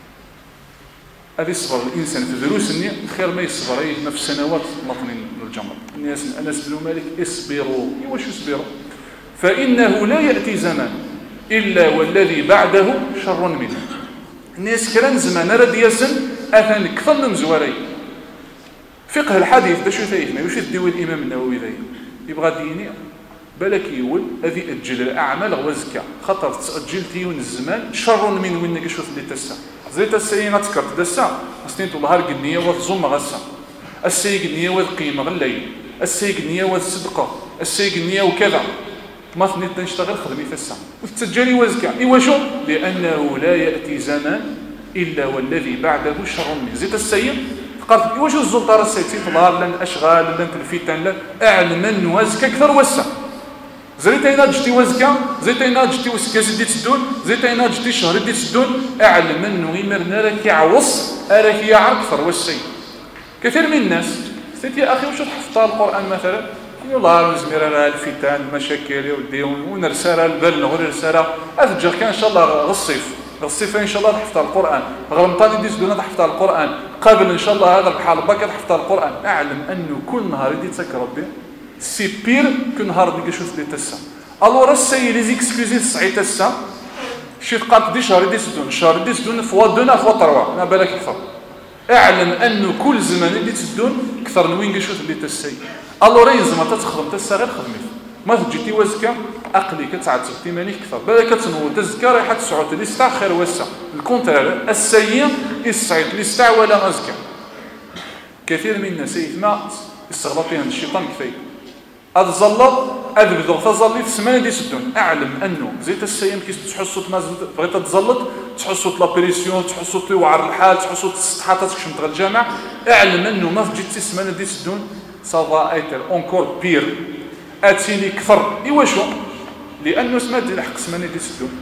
هذه يصبر الانسان في دروس النية خير ما يصبر اي في سنوات مطنين الجمر الناس انس بن مالك اصبروا واش يصبروا فانه لا ياتي زمان الا والذي بعده شر منه الناس كران زمان راه دياسن اثن كثر من مزواري فقه الحديث باش يفهمنا واش يديو الامام النووي ذا يبغى ديني بالك يقول هذه اجل الاعمال غوزكا خاطر تاجل ديون الزمان شر من وين كشوف اللي تسا زيت السينا تكرت دسا استنت الظهر قنيه وتزم غسا السي قنيه والقيمه غلي السي قنيه والصدقه السي قنيه وكذا ما ثنيت نشتغل خدمي تسا وتسجلي وزكا ايوا شو لانه لا ياتي زمان الا والذي بعده شر من زيت السيد قالت واش الزلطه السيتي في الظهر لان اشغال لان الفتن لا اعلم وزكا اكثر وسع زريتينا جتي وزكا زيتينا جتي وسكا سدي تسدون زيتينا جتي شهر دي تسدون اعلم انه غيمرنا راك يعوص راك يعرف اكثر وسع كثير من الناس سيت يا اخي واش تحفظ القران مثلا والله نزمير انا الفتن المشاكل وديهم ونرسل البال نغير رساله اتجر كان ان شاء الله غصيف غصيف ان شاء الله تحفظ القران غرمطاني ديس دونا تحفظ القران قبل ان شاء الله هذا الحال باك تحفظ القران اعلم انه كل نهار يدي تذكر ربي سي بير كل نهار ديك شوف لي تسا الوغ السي لي زيكسكوزي صعي تسا شي قات دي شهر دي سدون شهر دي سدون فوا دونا فوا تروا ما بالك اكثر اعلم انه كل زمان اللي تسدون اكثر من وين شوف لي تسي الوغ ينزم تتخدم تسا غير خدمي ما تجيتي وزكا اقلي كتعتب تيمانيك كثر بالك تنوض تزكى رايحه تسعود لي ستة خير وسع الكونترير السيء يسعد لي ستة ولا غزكا كثير من الناس يثما يستغلط فيها الشيطان كفايه هذا زلط هذا بدو تزلط السمانه دي سدون اعلم انه زيت السيم كي تحسوا ما بغيت تزلط تحسوا لا بريسيون تحسوا توعر الحال تحسوا تستحاطات كش متغ الجامع اعلم انه ما جيت السمانه دي سدون سافا ايتر اونكور بير اتيني كثر ايوا شو لانه سمات ديال حق السمانه دي سدون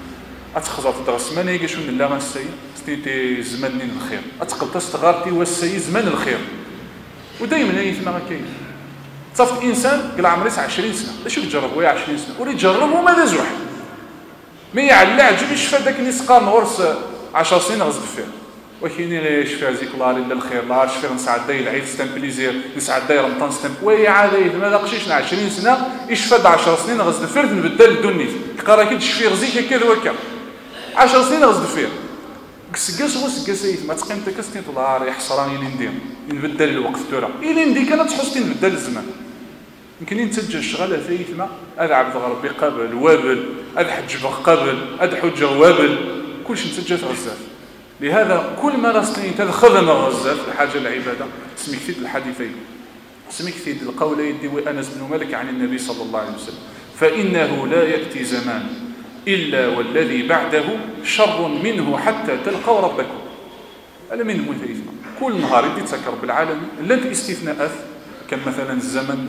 اتخزر تدرس ما نيجي شو نلا غنسي ستيتي زمان الخير اتقل تستغارتي والسي زمان الخير ودائما هي ثما كاين صافت انسان قال عمري عشرين سنه اش يجرب ويا عشرين سنه ولي يجرب وما دازوح ما يعلى عجب يشفى داك اللي سقى نورس عشر سنين غزد فيه وكاين اللي يشفى زيك الله الا الخير لا شفي نسعد داي العيد ستان بليزير نسعد داي رمضان ستان ويا عادي ما داقشيش عشرين سنه يشفى عشر سنين غزد فيه نبدل الدنيا تلقى راك تشفي غزيك هكا وهكا عشر سنين غزد فيه كسكاس هو سكاسيت ما تقيم انت كاستين طلع راه حصراني اللي ندير نبدل الوقت تورا الى ندي كانت تحسني نبدل الزمان يمكن نتسجل الشغله ثيثما هذا عبد ربي قابل وابل هذا حج قابل هذا حجه وابل كلشي نتسجل غزاف لهذا كل ما راسني تخدم غزاف الحاجه العباده سمي كثير الحديثين سمي كثير القولين دي انس بن مالك عن النبي صلى الله عليه وسلم فانه لا ياتي زمان إلا والذي بعده شر منه حتى تلقوا ربكم هذا من المثيثنا كل نهار يدي تذكر بالعالم لن استثناءات كان مثلا الزمن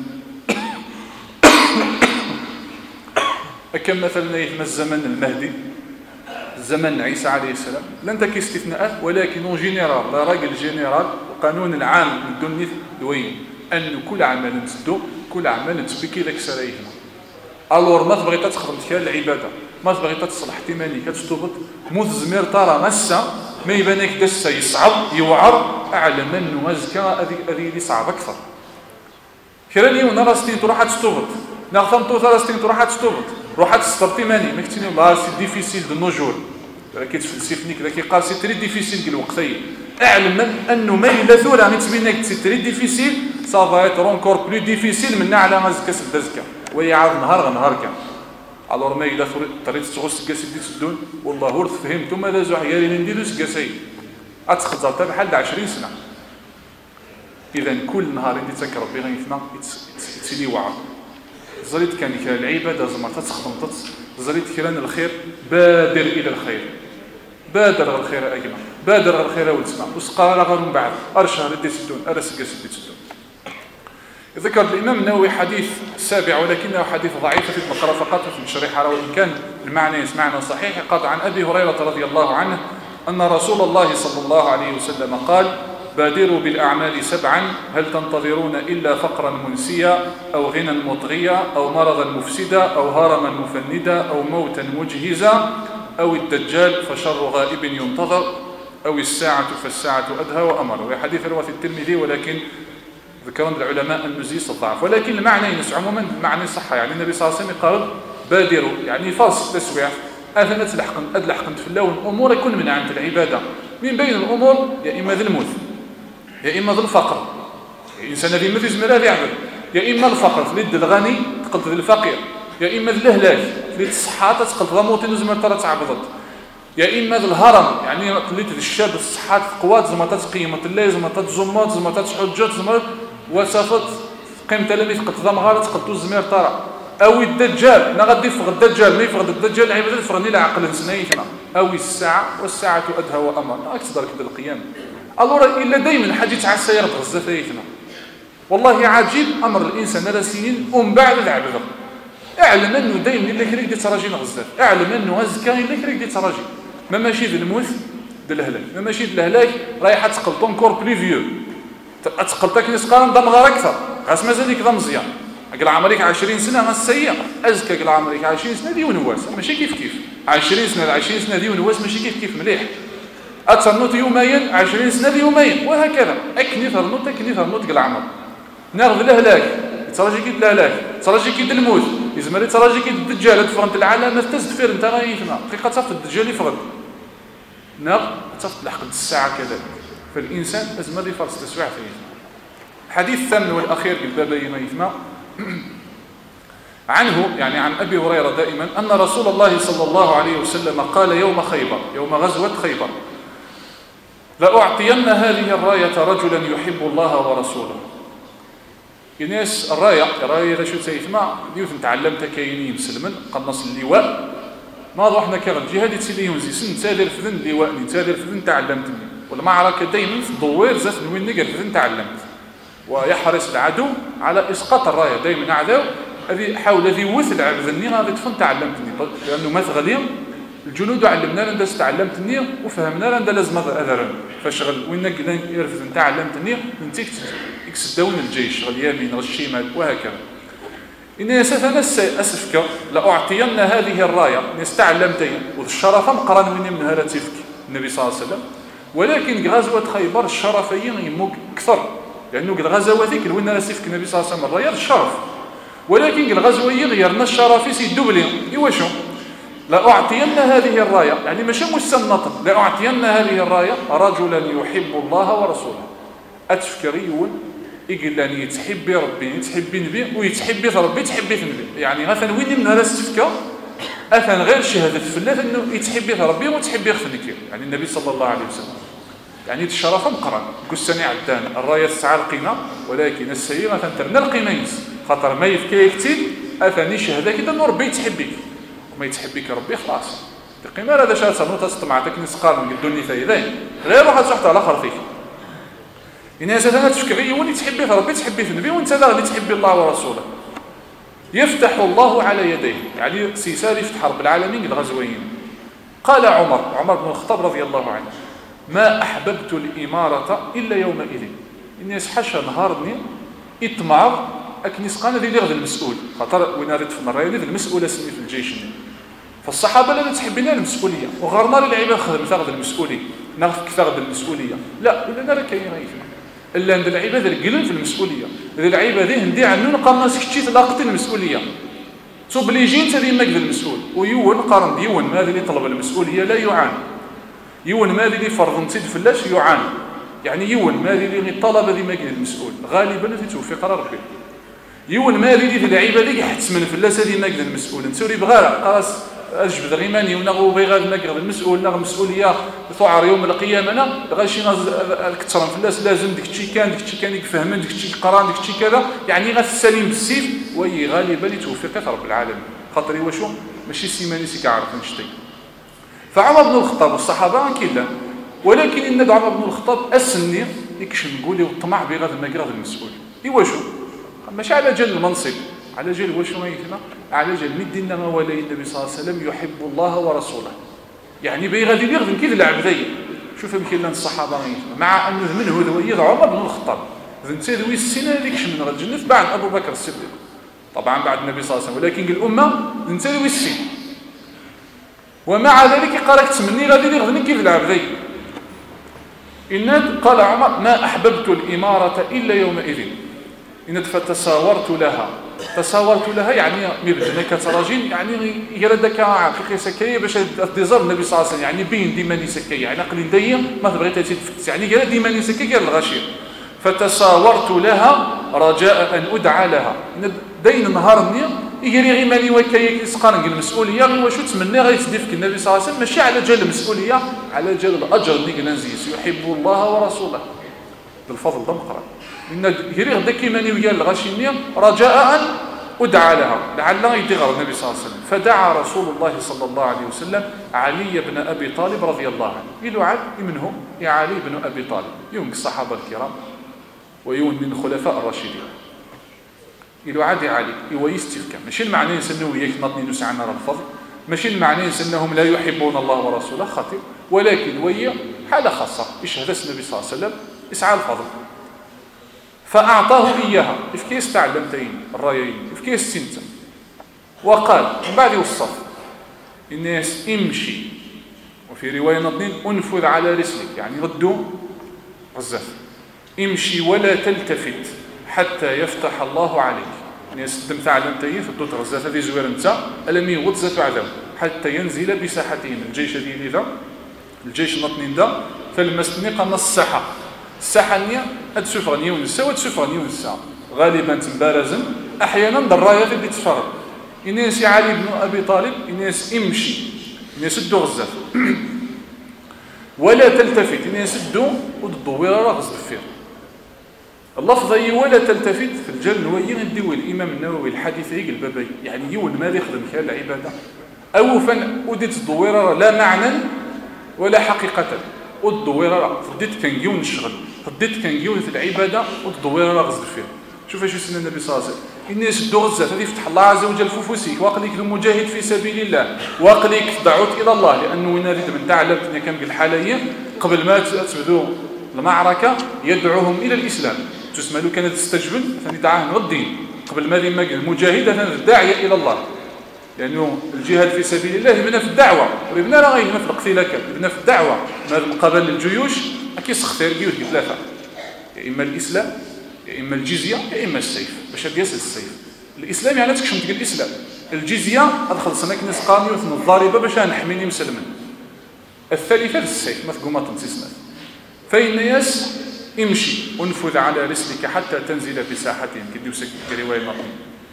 كان مثلا يثم الزمن المهدي الزمن عيسى عليه السلام لن تكي استثناءات ولكن جينيرال لا راجل جينيرال القانون العام من الدنيا دوين أن كل عمل نسدو كل عمل نسبكي لك سرايهنا الور ما تبغي تخدم كان العباده ما تبغي تصلح احتمالي كتستوبط موت زمير ترى مسا ما يبانك دسا يصعب يوعر اعلى منه ازكى هذه هذه اللي صعب اكثر كراني وانا راستين تروح تستوبط نغثمتو راستين تروح تستوبط روح تسترتي ماني ما كتيني والله سي ديفيسيل دو نو جور راكي تفلسفني كذا كيقال سي تري ديفيسيل ديال الوقتين اعلم من انه ما الا ثوره غادي تبينك سي تري ديفيسيل صافا ايتر اونكور بلو ديفيسيل من على ما زكا سد زكا ويعاود نهار نهار كان الور ما الا طريت تغوس كاسي دي تسدون والله ورث فهمتم ماذا زو حيالي نديرو سكاسي اتخزر حتى بحال عشرين سنه اذا كل نهار اللي تذكر ربي غيثما تسيلي وعر زريت كان العباده زعما تخدم تتص زريت كيران الخير بادر الى الخير بادر الخير اجمع بادر الخير وتسمع وسقى غير من بعد ارشها دي تسدون ارس كاسي دي تسدون ذكر الإمام النووي حديث سابع ولكنه حديث ضعيف في المقرأ فقط في الشريحة وإن كان المعنى يسمعنا صحيح قال عن أبي هريرة رضي الله عنه أن رسول الله صلى الله عليه وسلم قال بادروا بالأعمال سبعا هل تنتظرون إلا فقرا منسيا أو غنى مطغيا أو مرضا مفسدا أو هرما مفندا أو موتا مجهزا أو الدجال فشر غائب ينتظر أو الساعة فالساعة أدهى وأمر وهي حديث رواه الترمذي ولكن ذكرون العلماء المزيس الضعف ولكن المعنى ينس عموما المعنى صحة يعني النبي صلى الله عليه وسلم قال بادروا يعني فاصل تسويع أثناء تلحقن أدلحقن في اللون أمور يكون من عند العبادة من بين الأمور يا إما ذي الموت يا إما ذي الفقر الإنسان الذي مثل زمير هذا يعمل يا إما الفقر تلد الغني تقلت ذي الفقير يا إما ذي الهلاك تلد الصحة تقلت ذي موتين وزمير ترى تعبضت يا إما ذي الهرم يعني تلد ذي الشاب الصحات قوات زما تقيمة الليل زما تزمات زما تحجات زما وصفت قيمة لم يفقد ضم غلط قلتو الزمير ترى او الدجال انا غادي يفقد الدجال ما يفقد الدجال عباد الفرني لا عقل سنيتنا او الساعه والساعه ادهى وامر اكثر كذا القيام الور الا دائما حاجه على السياره غزه ثيثنا والله عجيب امر الانسان راسين ومن بعد العبد اعلم انه دائما الا كريك دي تراجي غزه اعلم انه هزكا الا كريك دي تراجي ما ماشي ذي الموت ديال الهلاك ما ماشي ذي الهلاك رايحه تقلط انكور بلي فيو اتقلتك نسقان ضم غير اكثر غاس مازال ديك ضم مزيان قال عمرك عشرين سنه ما السيئه ازكى قال عمرك عشرين سنه دي ونواس ماشي كيف كيف عشرين سنه عشرين سنه دي ونواس ماشي كيف كيف مليح اترنوت يومين عشرين سنه دي يومين وهكذا اكني ثرنوت اكني ثرنوت قال عمر ناخذ الهلاك تراجي كيد الهلاك تراجي كيد الموت يزمري تراجي كيد الدجال تفرنت العالم تزد فير انت غايفنا دقيقه تصف الدجال يفرد ناخ تصف لحق الساعه كذا فالإنسان لازم هذه فرص تسويع فيه. الحديث الثامن والأخير بالباب يميثما عنه يعني عن أبي هريرة دائما أن رسول الله صلى الله عليه وسلم قال يوم خيبر يوم غزوة خيبر لأعطين هذه الراية رجلا يحب الله ورسوله. الناس الراية الراية شو تسيثما ديوث نتعلمت كاينين مسلمن قنص اللواء ما ضحنا كغل جهاد تسيليهم زي سن تادر فذن اللواء تادر فذن تعلمتني والمعركة دائما في الضوير زات وين نقل فذن تعلمت ويحرص العدو على إسقاط الراية دائما أعداء هذه حاول ذي وث العبد النير هذا تفن تعلمتني لأنه مثل اليوم الجنود علمنا لنا داس تعلمت النية وفهمنا لنا لازم أذرن فشغل وين قلنا يرفض نتاع علمت النية نتيك يكسدون الجيش شغل يمين الشمال وهكذا. إن أسفنا أسفك لأعطينا هذه الراية نستعلمتين والشرف مقرن مني من هذا تفك النبي صلى الله عليه وسلم. ولكن غزوة خيبر الشرفين يموك أكثر لأنه الغزوة ذيك وين نسفك النبي صلى الله عليه وسلم الراية الشرف. ولكن الغزوة غيرنا الشرف يسيدوا إيواشو لأعطينا هذه الراية يعني ماشي مستنطا لأعطينا هذه الراية رجلا يحب الله ورسوله أتفكريون يقول يتحبي ربي يتحبي نبي ويتحبي ربي يتحبي نبي يعني مثلا وين من هذا السفكة أثن غير شهادة فلات أنه يتحبي ربي ويتحبي خفنك يعني النبي صلى الله عليه وسلم يعني الشرف مقرن قسني عدان الراية تسعى القيمة ولكن السيئة مثلا ترنا القيمينس خاطر ما يفكي كتير أثني شهادة كده أنه ربي يتحبك وما يتحبك ربي خلاص القيمة هذا شهادة صنوطة استمعتك نسقار من قدوني ثايدين غير واحد صحت على آخر فيك إن أساسا تفكري وين تحبي ربي تحبي في النبي وانت لا تحبي الله ورسوله يفتح الله على يديه يعني سيسال يفتح رب العالمين الغزوين. قال عمر عمر بن الخطاب رضي الله عنه ما أحببت الإمارة إلا يومئذ إني أسحش نهارني إطمع أكنس قانا ذي لغذ المسؤول خاطر وين أريد في الراية ذي المسؤولة سني في الجيش فالصحابة لا تحبنا المسؤولية وغرنا للعباد خذ مثاغذ المسؤولية ناخذ كثاغذ المسؤولية لا ولا نرى كاين غيفنا إلا عند العباد القلل في المسؤولية ذي العباد ذي هندي عنون قام سكتي تلاقت المسؤولية صوب لي جين تذي مجد المسؤول ويون قارن ديون ماذا اللي طلب المسؤولية لا يعاني يون ماذا اللي فرض نتيد فلاش يعاني يعني يون ماذا اللي طلب ذي مجد المسؤول غالبا في توفيق ربي يون ماذا اللي ذي العباد ذي حتس من فلاش هذه مجد المسؤول نسوري بغارة قاس أجبد غيماني ونغو بيغاد مقرد المسؤول نغ مسؤولية ثعر يوم القيامة أنا غاشي ناز الكترن في الناس لازم ديك تشي كان ديك تشي كان يفهمن ديك تشي قران ديك تشي كذا يعني غا السليم بالسيف وي غالبا لتوفيق رب العالمين خاطري واشو ماشي سيماني سيك عارف نشتي. فعمر بن الخطاب والصحابة كلا ولكن إن عمر بن الخطاب أسني يكشن نقولي والطمع بغاد مقرد المسؤول إيواشو ماشي على جل المنصب على جل واشو ما يتنا على جل مد إنما ولي النبي صلى الله عليه وسلم يحب الله ورسوله يعني بيغادي بيغدم كذا العبدية شوف يمكن لنا الصحابة مع أنه منه ذوي عمر بن الخطاب ذنتي ذوي السنة ذيك من غير الجنة بعد أبو بكر الصديق طبعا بعد النبي صلى الله عليه وسلم ولكن الأمة ذنتي ذوي السنة ومع ذلك قالك تمني غادي يغدم كيف العبدية إن قال عمر ما أحببت الإمارة إلا يومئذ إن فتساورت لها تصورت لها يعني مبدنا كتراجين يعني يردك عقيق سكايه باش ديزار النبي صلى الله عليه وسلم يعني بين ديماني سكايه يعني قليل دايا ما تبغي تتفتح يعني قال ديماني سكايه قال الغشير فتصاورت لها رجاء ان ادعى لها دين نهار النية يجري غير ماني وكاي يسقان المسؤوليه واش تمنى غيتدفك النبي صلى الله عليه وسلم ماشي على جال المسؤوليه على جال الاجر اللي نزيس يحب الله ورسوله بالفضل ده مقرا إن يري غدا كيماني ويا الغاشينية رجاء أدعى لها لعل يدغر النبي صلى الله عليه وسلم فدعا رسول الله صلى الله عليه وسلم علي بن أبي طالب رضي الله عنه إلو عاد منهم يا علي بن أبي طالب يون الصحابة الكرام ويون من الخلفاء الراشدين إلو عاد علي هو يستفكى ماشي المعنى يسنه وياك نطني نسعنا الفضل ماشي المعنى يسنهم لا يحبون الله ورسوله خطير ولكن ويا حالة خاصة يشهد النبي صلى الله عليه وسلم يسعى الفضل فأعطاه إياها إفكيس تعلمتين الرايين إفكيس سنتا وقال من بعد يوصف الناس امشي وفي رواية نظنين انفذ على رسلك يعني ردوا غزاف امشي ولا تلتفت حتى يفتح الله عليك الناس دم تعلمتين فدوت غزاف هذه زوير انت ألم يغض ذات عذاب حتى ينزل بساحتهم الجيش هذه ذا الجيش نظنين ذا فالمسني قام الساحة الساحة نية هاد سفرانية ونسا وهاد سفرانية ونسا غالبا تنبارزن أحيانا الراية اللي تفرق الناس علي بن أبي طالب الناس امشي الناس دو غزاف ولا تلتفت الناس دو والضويرة راه غزد فيه اللفظة هي ولا تلتفت في الجل هو ينديو الإمام النووي الحديث هيك البابي يعني يون ماذا يخدم خير العبادة أو فن وديت الضويرة لا معنى ولا حقيقة والضويرة خديت كان يون الشغل خديت كان يون في العبادة والضويرة غزد فيه شوف اش يسنى النبي صلى الله عليه وسلم الناس دو غزه هذه فتح الله عز وجل فوفوسيك واقليك المجاهد في سبيل الله واقليك دعوت الى الله لانه وين ريد من تعلم كان بالحاليه قبل ما تبدو المعركه يدعوهم الى الاسلام تسمى له كانت تستجبل ثاني دعاهم الدين قبل ما ما المجاهد هذا الداعيه الى الله لانه الجهاد في سبيل الله يبنى في الدعوه ويبنى راه يبنى في القتيله يبنى في الدعوه ما مقابل الجيوش كيسختار جيوش ثلاثه يا اما الاسلام يا اما الجزيه يا اما السيف باش ديال السيف الاسلام يعني تكشم ديال الاسلام الجزيه ادخل سماك ناس قانون الضاربه باش نحميني مسلما الثالثه السيف ما تقوم تنسيسنا فإن ياس امشي وانفذ على رسلك حتى تنزل بساحتهم كديو سك روايه مقيم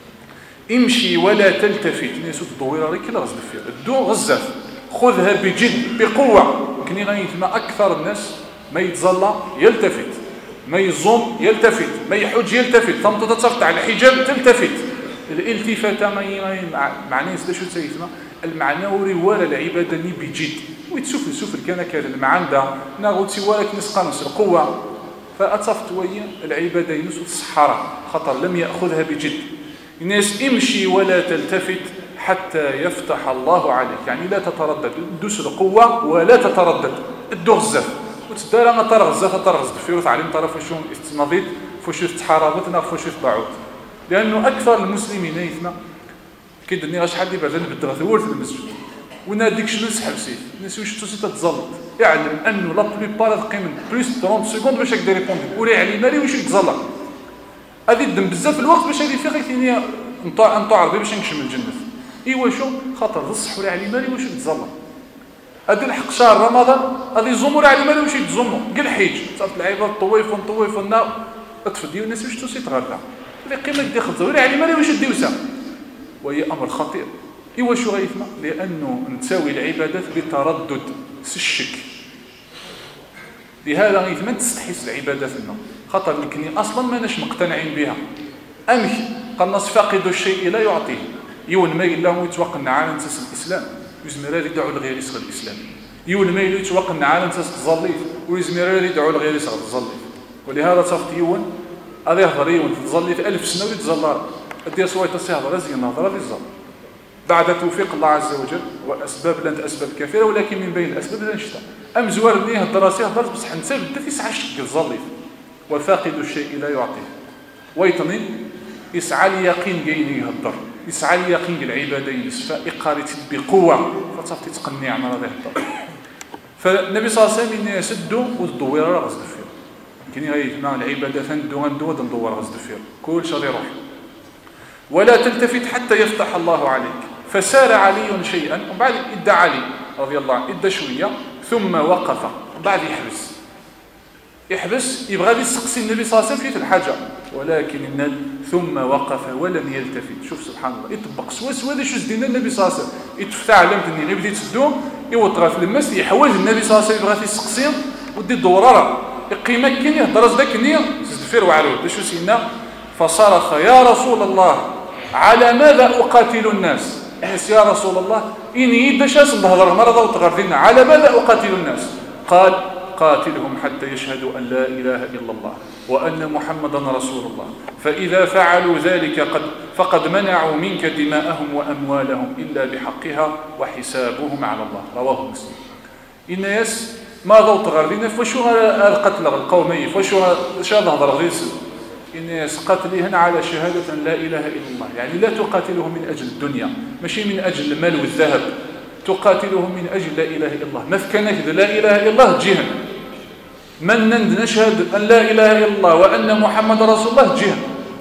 امشي ولا تلتفت ناس الضويره راه كلا غزل فيها الدو غزاف خذها بجد بقوه كني غايتما اكثر الناس ما يتظلى يلتفت ما يزوم يلتفت ما يحج يلتفت تمطط تصفت على الحجاب تلتفت الالتفات ما معناه شو تسمى المعنوي ولا العباده ني بجد ويتشوف السفر كان كان المعنده ناغوتي ولك نسقانس القوه فاتصفت ويا العباده ينس الصحراء خطر لم ياخذها بجد الناس امشي ولا تلتفت حتى يفتح الله عليك يعني لا تتردد دوس القوه ولا تتردد الدغزه وتدار انا ترغزه ترغز في علم طرف شو استنضيت فوش تحاربتنا فوش ضعوت لانه اكثر المسلمين يثنى كيدني غاش حد يبعد بالدغث ورث المسجد وناديك شنو نسحب سيف الناس واش توسي تتزلط يعلم انه لا بليبار تقيم بلوس ثلاثين سكوند باش يقدر يريبوندي ولا علي مالي واش يتزلط هذه الدم بزاف الوقت باش هذه فيها ثاني نطاع نطاع عربي باش نكشم الجنه ايوا شو خاطر الصح ولا علي مالي واش يتزلط هذه الحق شهر رمضان هذه زمر علي مالي واش يتزموا قال حيج صافي العيبه طويف طويف النار اطفدي الناس واش توسي تغرى هذه قيمه دي خذ ولا علي مالي واش ديوسا وهي امر خطير ايوا شو غيثما لانه نتساوي العبادات بتردد الشك لهذا غيثما تستحس العبادات لنا خاطر لكني اصلا ماناش مقتنعين بها امشي قال الناس فاقد الشيء لا يعطيه يون ما الله يتوقع على اساس الاسلام يزمر يدعو لغير اسم الاسلام يون ما يتوقع على اساس الظليف ويزمر يدعو لغير اسم الظليف ولهذا صافت يون هذا يهضر يون في الظليف ألف سنه ويتزلر ادي سوايط الصهر رزق النهضره في الظل بعد توفيق الله عز وجل واسباب لانت اسباب كثيره ولكن من بين الاسباب لا نشتا ام زوار ليه الدراسه هضرت بصح نتا بدا تسعى شك الظليف وفاقد الشيء لا يعطيه ويطني يسعى اليقين جايني يهضر يسعى اليقين العبادين يسفى اقارت بقوه فتصفي تقني عن هذا الهضر فالنبي صلى الله عليه وسلم يسدوا والدويره راه غزد فيه يمكن غير مع العبادات ندو غندو ندور غزد فيه كل شيء يروح ولا تلتفت حتى يفتح الله عليك فسار علي شيئا وبعد ادى علي رضي الله عنه ادى شويه ثم وقف وبعد يحبس يحبس يبغى يسقسي النبي صلى الله عليه وسلم في الحاجه ولكن النبي ثم وقف ولم يلتفت شوف سبحان الله يطبق سوا سوا هذا شو زدنا النبي صلى الله عليه وسلم يتفتح على مدني غير بديت تدو يوطر في المس يحوج النبي صلى الله عليه وسلم يبغى يسقسي ودي الدوراره يقيمك كين يهضر ذاك النيه زدفير وعرود شو سينا فصرخ يا رسول الله على ماذا اقاتل الناس الناس يا رسول الله اني باش نهضر مرضى وتغرفنا على ماذا اقاتل الناس قال قاتلهم حتى يشهدوا ان لا اله الا الله وان محمدا رسول الله فاذا فعلوا ذلك قد فقد منعوا منك دماءهم واموالهم الا بحقها وحسابهم على الله رواه مسلم الناس ماذا تغرفنا فشو القتل القومي فشو شاد هضر غير الناس قتلهم على شهادة لا إله إلا الله يعني لا تقاتلهم من أجل الدنيا ماشي من أجل المال والذهب تقاتلهم من أجل لا إله إلا الله ما فكانك لا إله إلا الله جهة من نشهد أن لا إله إلا الله وأن محمد رسول الله جهة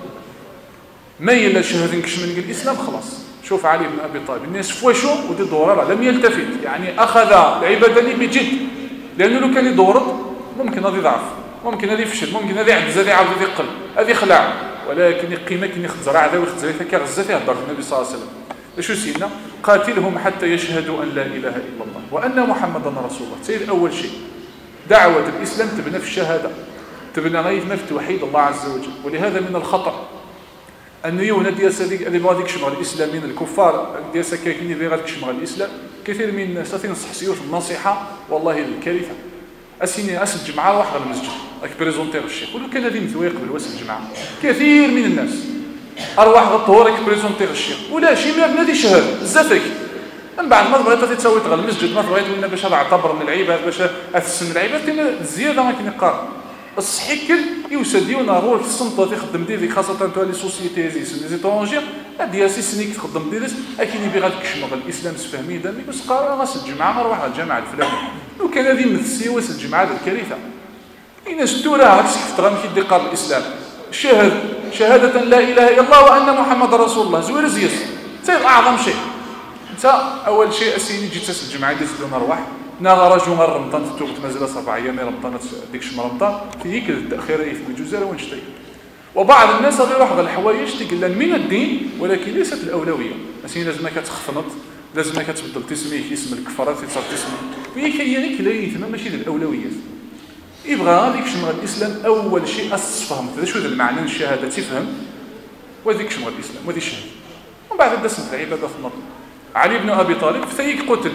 ما يلا شهد نكش من الإسلام خلاص شوف علي بن أبي طالب الناس فوشو ودي دورة لم يلتفت يعني أخذ العبادة بجد لأنه لو كان يدورد ممكن هذا ضعف ممكن هذا يفشل ممكن هذا يعجز هذا يعاود يقل هذا خلاع ولكن قيمه كي خزرع هذا ويخزر فيك غزه فيها هضر النبي صلى الله عليه وسلم شو سينا قاتلهم حتى يشهدوا ان لا اله الا الله وان محمدا رسول الله سيد اول شيء دعوه الاسلام تبنى في الشهاده تبنى غير في توحيد الله عز وجل ولهذا من الخطا ان يونادي صديق اللي بغى يكشف على الاسلاميين الكفار ديال سكاكين اللي بغى يكشف على الاسلام كثير من الناس تنصح سيوف النصيحه والله الكارثه اسيني اسد جمعه واحده المسجد راك بريزونتيغ الشيخ ولو كان هذه مثوى يقبل واس الجماعه كثير من الناس ارواح غطور راك بريزونتيغ الشيخ ولا شي ما بنادي شهاد بزافك من بعد ما بغيت تسوي تغل المسجد ما بغيت ولا باش هذا اعتبر من العباد باش افسن العباد كاين زياده ما كاين يقار الصحي كل يوسدي ونارول في السنطه تخدم ديالك خاصه انت لي سوسيتي زي لي ترونجير هادي سي سنيك تخدم ديالك اكيد يبي غادي كشمغ الاسلام سفهمي دامي بس قال راس الجماعه غير واحد الجامعه الفلانيه لو كان هذه مثسي واس الجماعه الكارثه اين شتورا هاك سكت غير كيدي قال الاسلام شهد شهاده لا اله الا الله وان محمد رسول الله زوير زيس حتى اعظم شيء انت اول شيء اسيدي جيت تسال الجماعه ديال سدون ارواح نا رجل غير رمضان في الوقت مازال سبع ايام رمضان ديك شهر رمضان فيك التاخير في الجزيره ونشتي وبعض الناس غير واحد الحوايج تقول من الدين ولكن ليست الاولويه مثلا لازم كتخفنط لازم كتبدل تسميك اسم الكفاره تصير تسمي وهي كاينك لا يتم ماشي الاولويات يبغى هذيك شمر الاسلام اول شيء اسفهم هذا شو هذا المعنى الشهاده تفهم وهذيك شمر الاسلام وهذه الشهاده ومن بعد دسم العباده في النظر علي بن ابي طالب فيك قتل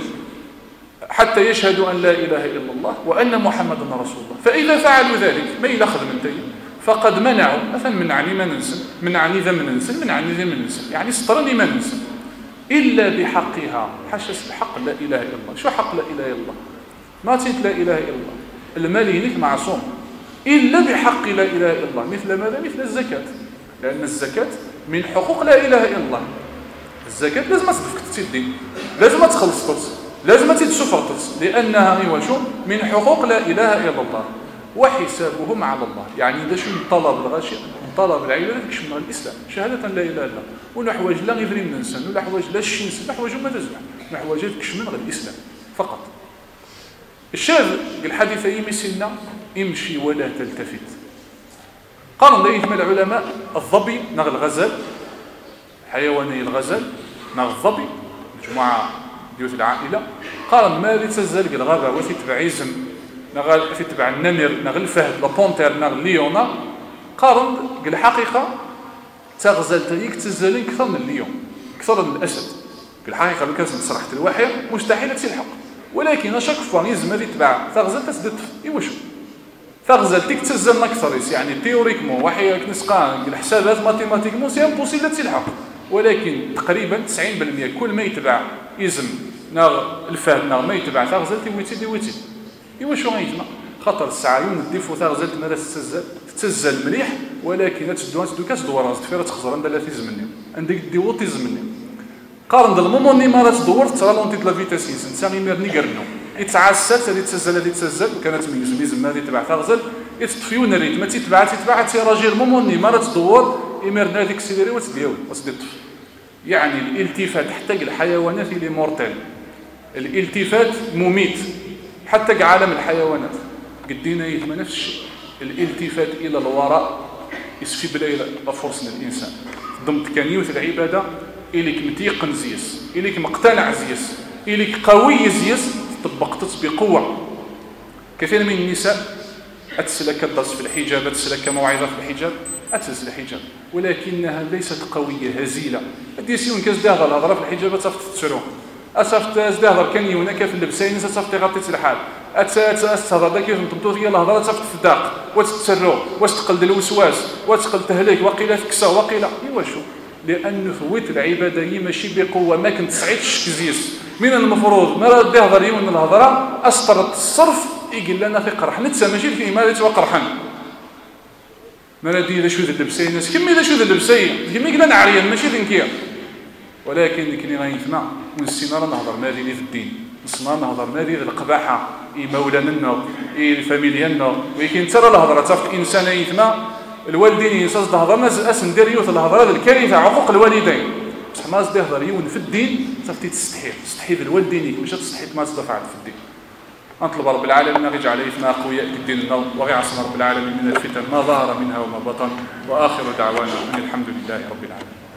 حتى يشهدوا أن لا إله إلا الله وأن محمدا رسول الله فإذا فعلوا ذلك ما يلخذ من تي فقد منعوا مثلا منعني ما ننسل منعني ذا من ننسل منعني ذا من ننسل يعني سطرني ما ننسل إلا بحقها حشس الحق لا إله إلا الله شو حق لا إله إلا الله ما تنت لا إله إلا الله المالينك معصوم إلا بحق لا إله إلا الله مثل ماذا مثل الزكاة لأن الزكاة من حقوق لا إله إلا الله الزكاة لازم تدفك تسدين لازم تخلص ترس لازم تتسفر لأنها أيوة شو من حقوق لا إله إلا الله وحسابهم على الله يعني إذا شو طلب الغاشي طلب العبادة كشمل الإسلام شهادة لا إله إلا الله ونحواج لا غير من الإنسان ولا حواج لا الشينس نحواج ما تزمع نحواج كشمل الإسلام فقط الشاذ الحديث يمسلنا امشي ولا تلتفت قال لأيثم العلماء الظبي نغ الغزال حيواني الغزال نغ الظبي مجموعة ديوت العائلة قال ما تزال الغابة وفي تبع عزم نغال في تبع النمر نغل الفهد لابونتير نغل ليونا قارن الحقيقة تغزل تليك تزالين أكثر من الليون أكثر من الأسد الحقيقة لو كانت صراحة الوحي مستحيل تلحق ولكن اشاك فوا يزم هذه تبع تغزل تسدد ايوا شو تغزل تيك تزلنا أكثر يعني تيوريكمون وحي كنسقان الحسابات ماتيماتيكمون سي امبوسيبل تلحق ولكن تقريبا تسعين بالمئة كل ما يتبع يزم ناغ الفهد ناغ ما يتبع تغزل تيويتي تيويتي ايوا شو غيتما خاطر السعايون الديفو تغزل ما تتزل تتزل مليح ولكن تدوها تدو كتدور راس تفير تخزر عندها لا تيزمني عندك ديو تيزمني قارن د المومون ني مرات تدور ترى لونتي د لا فيتاس انسان يمرني قرنو يتعسات هذه تتزل هذه تتزل وكانت ميزم ميزم هذه تبع تغزل يتطفيون الريتم تتبع تتبع تيراجي المومون ني مرات تدور يمرنا هذيك السيدري وتديو وتدي الطفل يعني الالتفات حتى الحيوانات اللي مورتال الالتفات مميت حتى عالم الحيوانات قدينا يتم نفس الشيء الالتفات الى الوراء يسفي بلا فرص للانسان ضمن كانيوت العباده اليك متيقن زيس اليك مقتنع زيس اليك قوي زيس طبقت بقوه كثير من النساء اتسلك الدرس في الحجاب اتسلك موعظه في الحجاب اتسلك الحجاب ولكنها ليست قويه هزيله ديسيون كاز داغ الهضره في الحجاب تصفت تسرو اصفت داغ كان يونك في اللبسين صفت غطيت الحال اتستهضر داك ينطبطو هي الهضره صفت تداق وتتسرو وتقلد الوسواس وتقلد تهليك وقيله تكسى وقيله ايوا شو لأنه فويت العبادة هي ماشي بقوة ما كنت سعيد شكزيس من المفروض ما راه يهضر يون الهضرة أسطرت الصرف يقول لنا في قرح نتسى ماشي في ما توا قرحان ما ندير ذا شو ذا اللبسين ناس كمي ذا شو ذا اللبسين كمي قلنا عريان ماشي ذنكيا ولكن كني غيثمع ونسينا راه نهضر مالي لي في الدين نسنا نهضر مالي ذا القباحة إي مولانا إي الفاميليانا ولكن ترى الهضرة تاف الإنسان يثمع الوالدين ينصص هضرنا اسم دير يوث الهضره هذه الكارثه عقوق الوالدين بصح ما زاد يهضر يون في الدين صافي تستحي تستحي الوالدين مش تستحي ما تدفعت في الدين نطلب رب العالمين ان يجعل ايثنا اقوياء ديننا ويعصم رب العالمين من الفتن ما ظهر منها وما بطن واخر دعوانا ان الحمد لله رب العالمين.